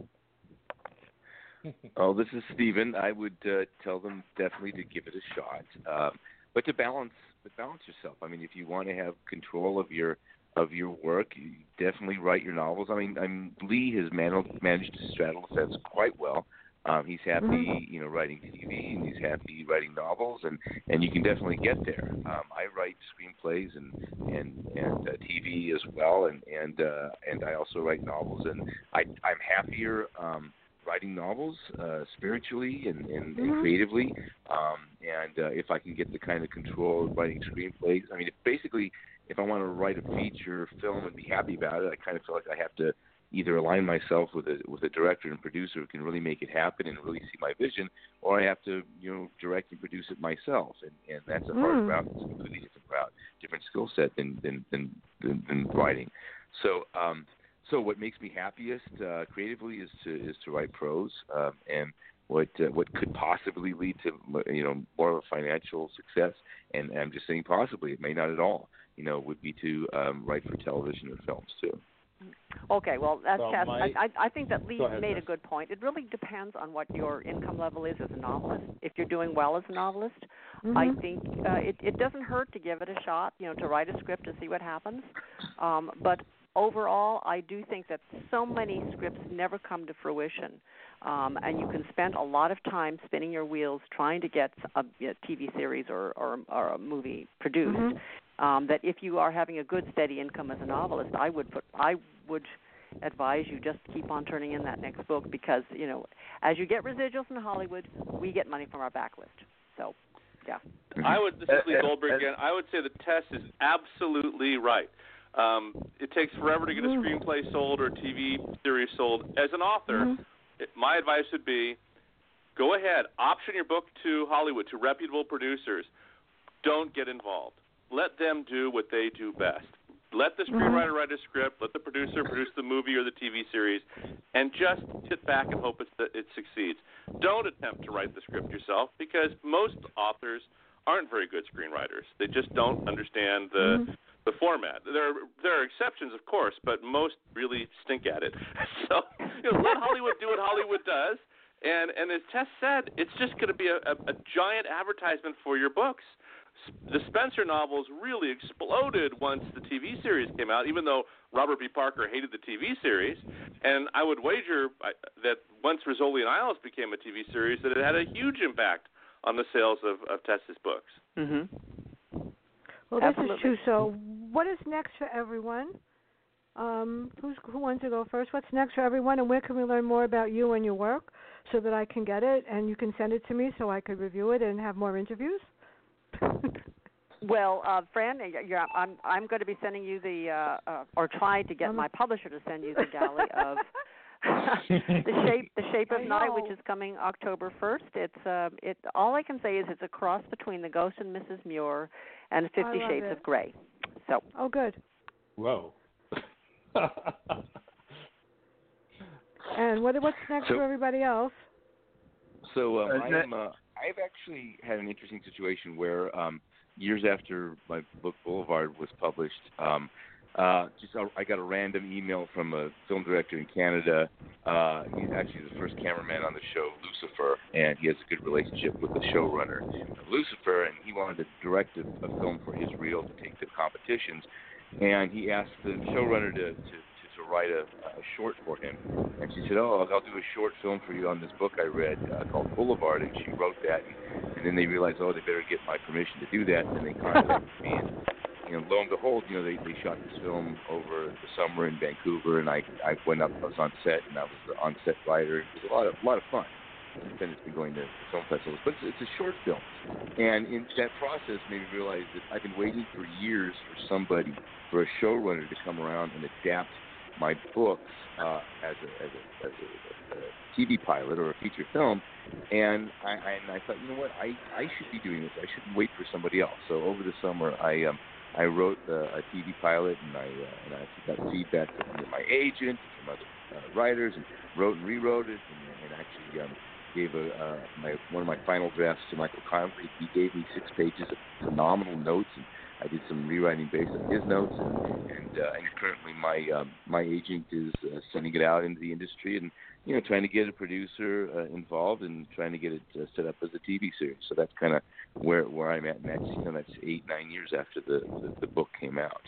Oh, this is Stephen. I would uh, tell them definitely to give it a shot, um, but to balance, but balance yourself. I mean, if you want to have control of your of your work, you definitely write your novels. I mean, I'm, Lee has man- managed to straddle the fence quite well. Um, he's happy, mm-hmm. you know, writing T V, and he's happy writing novels, and, and you can definitely get there. Um, I write screenplays and and and uh, T V as well, and and uh, and I also write novels, and I I'm happier. Um, writing novels uh, spiritually and, and, and creatively, um, and uh, if I can get the kind of control of writing screenplays, I mean, if basically, if I want to write a feature film and be happy about it, I kind of feel like I have to either align myself with a with a director and producer who can really make it happen and really see my vision, or I have to, you know, direct and produce it myself, and, and that's a hard mm. route. It's a completely different route, different skill set than than, than than than writing. So. Um, So what makes me happiest uh, creatively is to is to write prose, um, and what uh, what could possibly lead to you know more of a financial success, and, and I'm just saying possibly, it may not at all, you know, would be to um, write for television and films too. Okay, well, that's well, Tess. my... I, I think that Lee ahead, made Tess. a good point. It really depends on what your income level is as a novelist. If you're doing well as a novelist, mm-hmm. I think uh, it, it doesn't hurt to give it a shot, you know, to write a script and see what happens. Um, but overall, I do think that so many scripts never come to fruition, um, and you can spend a lot of time spinning your wheels trying to get a, a T V series or, or, or a movie produced. Mm-hmm. Um, that if you are having a good, steady income as a novelist, I would put, I would advise you just keep on turning in that next book, because you know, as you get residuals in Hollywood, we get money from our backlist. So, yeah. I would. This is Lee Goldberg again. I would say the Tess is absolutely right. Um, it takes forever to get a screenplay sold or a T V series sold. As an author, mm-hmm. it, my advice would be, go ahead, option your book to Hollywood, to reputable producers. Don't get involved. Let them do what they do best. Let the screenwriter write a script. Let the producer produce the movie or the T V series, and just sit back and hope it's, that it succeeds. Don't attempt to write the script yourself, because most authors aren't very good screenwriters. They just don't understand the mm-hmm. the format. There are, there are exceptions, of course, but most really stink at it. So you know, let Hollywood do what Hollywood does. And and as Tess said, it's just going to be a, a, a giant advertisement for your books. The Spencer novels really exploded once the T V series came out, even though Robert B. Parker hated the T V series. And I would wager that once Rizzoli and Isles became a T V series, that it had a huge impact on the sales of, of Tess's books. Mm-hmm. Well, this Absolutely. is true. So what is next for everyone? Um, who's, who wants to go first? What's next for everyone, and where can we learn more about you and your work so that I can get it and you can send it to me so I could review it and have more interviews? Well, uh, Fran, you're, I'm I'm going to be sending you the uh, uh, or trying to get um, my publisher to send you the galley of the shape the shape of night, which is coming October first. It's uh, it. All I can say is it's a cross between The Ghost and Missus Muir and Fifty Shades it. of Grey. So. Oh, good. Whoa. And what what's next so, for everybody else? So um, I am. Uh, I've actually had an interesting situation where um, years after my book Boulevard was published, um, uh, just uh, I got a random email from a film director in Canada. Uh, he's actually the first cameraman on the show Lucifer, and he has a good relationship with the showrunner of Lucifer, and he wanted to direct a, a film for his reel to take to competitions. And he asked the showrunner to, to, to, to write a, a short for him. And she said, oh, I'll do a short film for you on this book I read uh, called Boulevard. And she wrote that. And, and then they realized, oh, they better get my permission to do that. And then they contacted me. And, you know, lo and behold, you know, they, they shot this film over the summer in Vancouver. And I, I went up, I was on set, and I was the on-set writer. It was a lot of, a lot of fun. Since then, it's been going to film festivals, but it's, it's a short film, and in that process, made me realize that I've been waiting for years for somebody, for a showrunner to come around and adapt my books uh, as a as a, as a, a T V pilot or a feature film, and I, I and I thought, you know what, I, I should be doing this. I shouldn't wait for somebody else. So over the summer, I um I wrote uh, a T V pilot, and I uh, and I got feedback from my agent, from other uh, writers, and wrote and rewrote it, and, and actually. Um, gave a, uh, my, one of my final drafts to Michael Conley. He gave me six pages of phenomenal notes, and I did some rewriting based on his notes. And and, uh, and currently, my um, my agent is uh, sending it out into the industry, and you know, trying to get a producer uh, involved and trying to get it uh, set up as a T V series. So that's kind of where where I'm at, and that's you know, that's eight nine years after the, the the book came out.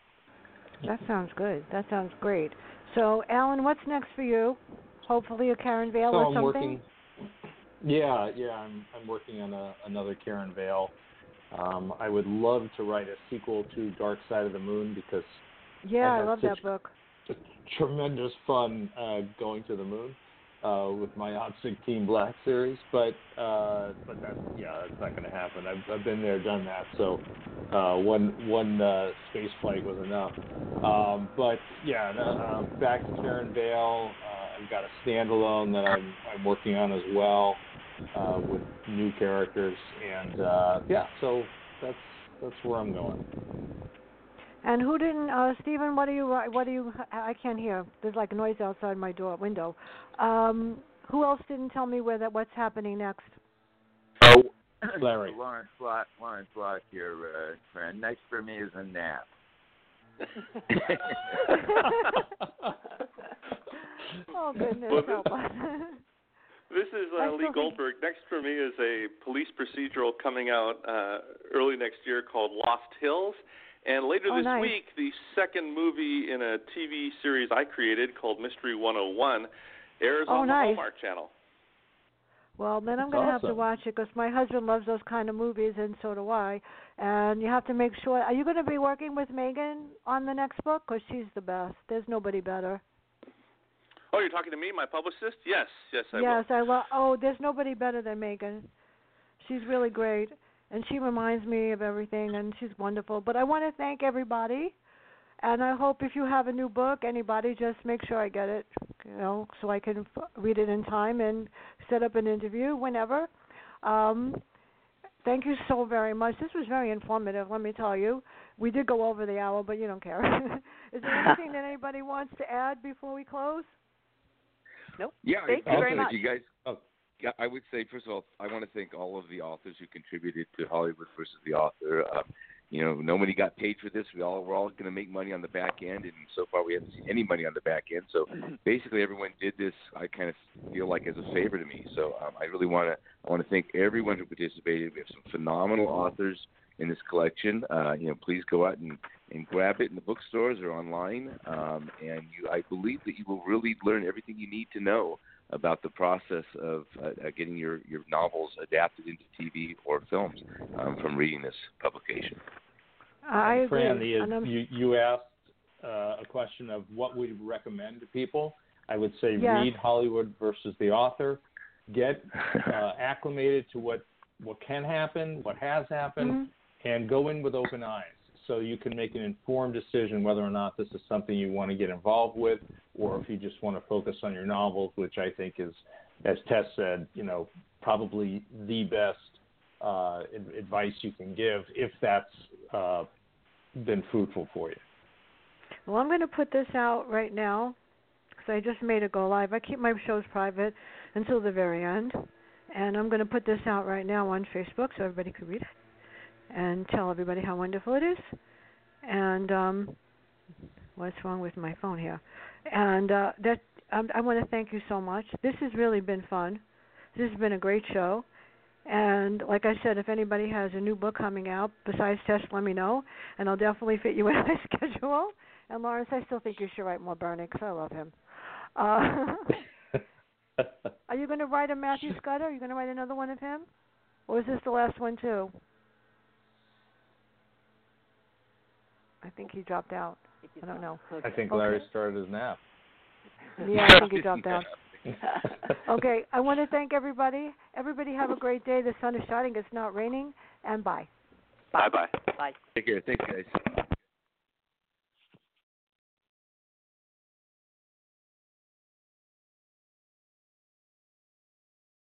That sounds good. That sounds great. So, Alan, what's next for you? Hopefully, a Karen Vale so or I'm something. Working- Yeah, yeah, I'm I'm working on a, another Karen Vale. Um, I would love to write a sequel to Dark Side of the Moon because yeah, I, I love that book. Tremendous fun uh, going to the moon uh, with my OPSIC Team Black series, but uh, but that yeah, that's not going to happen. I've I've been there, done that. So uh, one one uh, space flight was enough. Um, but yeah, uh, back to Karen Vale. Uh, I've got a standalone that I'm I'm working on as well. Uh, with new characters, and uh, yeah, so that's that's where I'm going. And who didn't, uh, Stephen? What do you? What do you? I can't hear. There's like noise outside my door window. Um, who else didn't tell me where that? What's happening next? Oh, Larry. Lawrence Block, Lawrence Block, your uh, friend. Next for me is a nap. Oh goodness, well, help us. This is uh, Lee Goldberg. Next for me is a police procedural coming out uh, early next year called Lost Hills. And later oh, this nice. week, the second movie in a T V series I created called Mystery one oh one airs oh, on nice. the Hallmark Channel. Well, then I'm going to awesome. have to watch it because my husband loves those kind of movies, and so do I. And you have to make sure. Are you going to be working with Megan on the next book? Because she's the best. There's nobody better. Oh, you're talking to me, my publicist? Yes, yes, I yes, will. I love. Oh, there's nobody better than Megan. She's really great, and she reminds me of everything, and she's wonderful. But I want to thank everybody, and I hope if you have a new book, anybody, just make sure I get it, you know, so I can f- read it in time and set up an interview whenever. Um, Thank you so very much. This was very informative, let me tell you. We did go over the hour, but you don't care. Is there anything that anybody wants to add before we close? Nope. Yeah, Thank I, you very also, much. You guys, oh, yeah, I would say, first of all, I want to thank all of the authors who contributed to Hollywood versus the Author. Uh, you know, nobody got paid for this. We all we're all going to make money on the back end, and so far we haven't seen any money on the back end. So basically, everyone did this. I kind of feel like as a favor to me. So um, I really want to I want to thank everyone who participated. We have some phenomenal authors in this collection. Uh, you know, please go out and, and grab it in the bookstores or online. Um, and you, I believe that you will really learn everything you need to know about the process of uh, uh, getting your, your novels adapted into T V or films um, from reading this publication. I agree. Fran, the, you, you asked uh, a question of what we recommend to people. I would say yes. read Hollywood versus the Author. Get uh, acclimated to what, what can happen, what has happened, mm-hmm. and go in with open eyes so you can make an informed decision whether or not this is something you want to get involved with, or if you just want to focus on your novels, which I think is, as Tess said, you know, probably the best uh, advice you can give if that's uh, been fruitful for you. Well, I'm going to put this out right now because I just made it go live. I keep my shows private until the very end, and I'm going to put this out right now on Facebook so everybody can read it and tell everybody how wonderful it is. And um, what's wrong with my phone here? And uh, that um, I want to thank you so much. This has really been fun. This has been a great show. And like I said, if anybody has a new book coming out besides Tess, let me know, and I'll definitely fit you in my schedule. And Lawrence, I still think you should write more Bernie because I love him. Uh, are you going to write a Matthew Scudder? Are you going to write another one of him? Or is this the last one too? I think he dropped out. I don't know. I think Larry okay. started his nap. Yeah, I think he dropped out. Okay, I want to thank everybody. Everybody have a great day. The sun is shining. It's not raining. And bye. Bye-bye. Bye. Take care. Thanks, guys.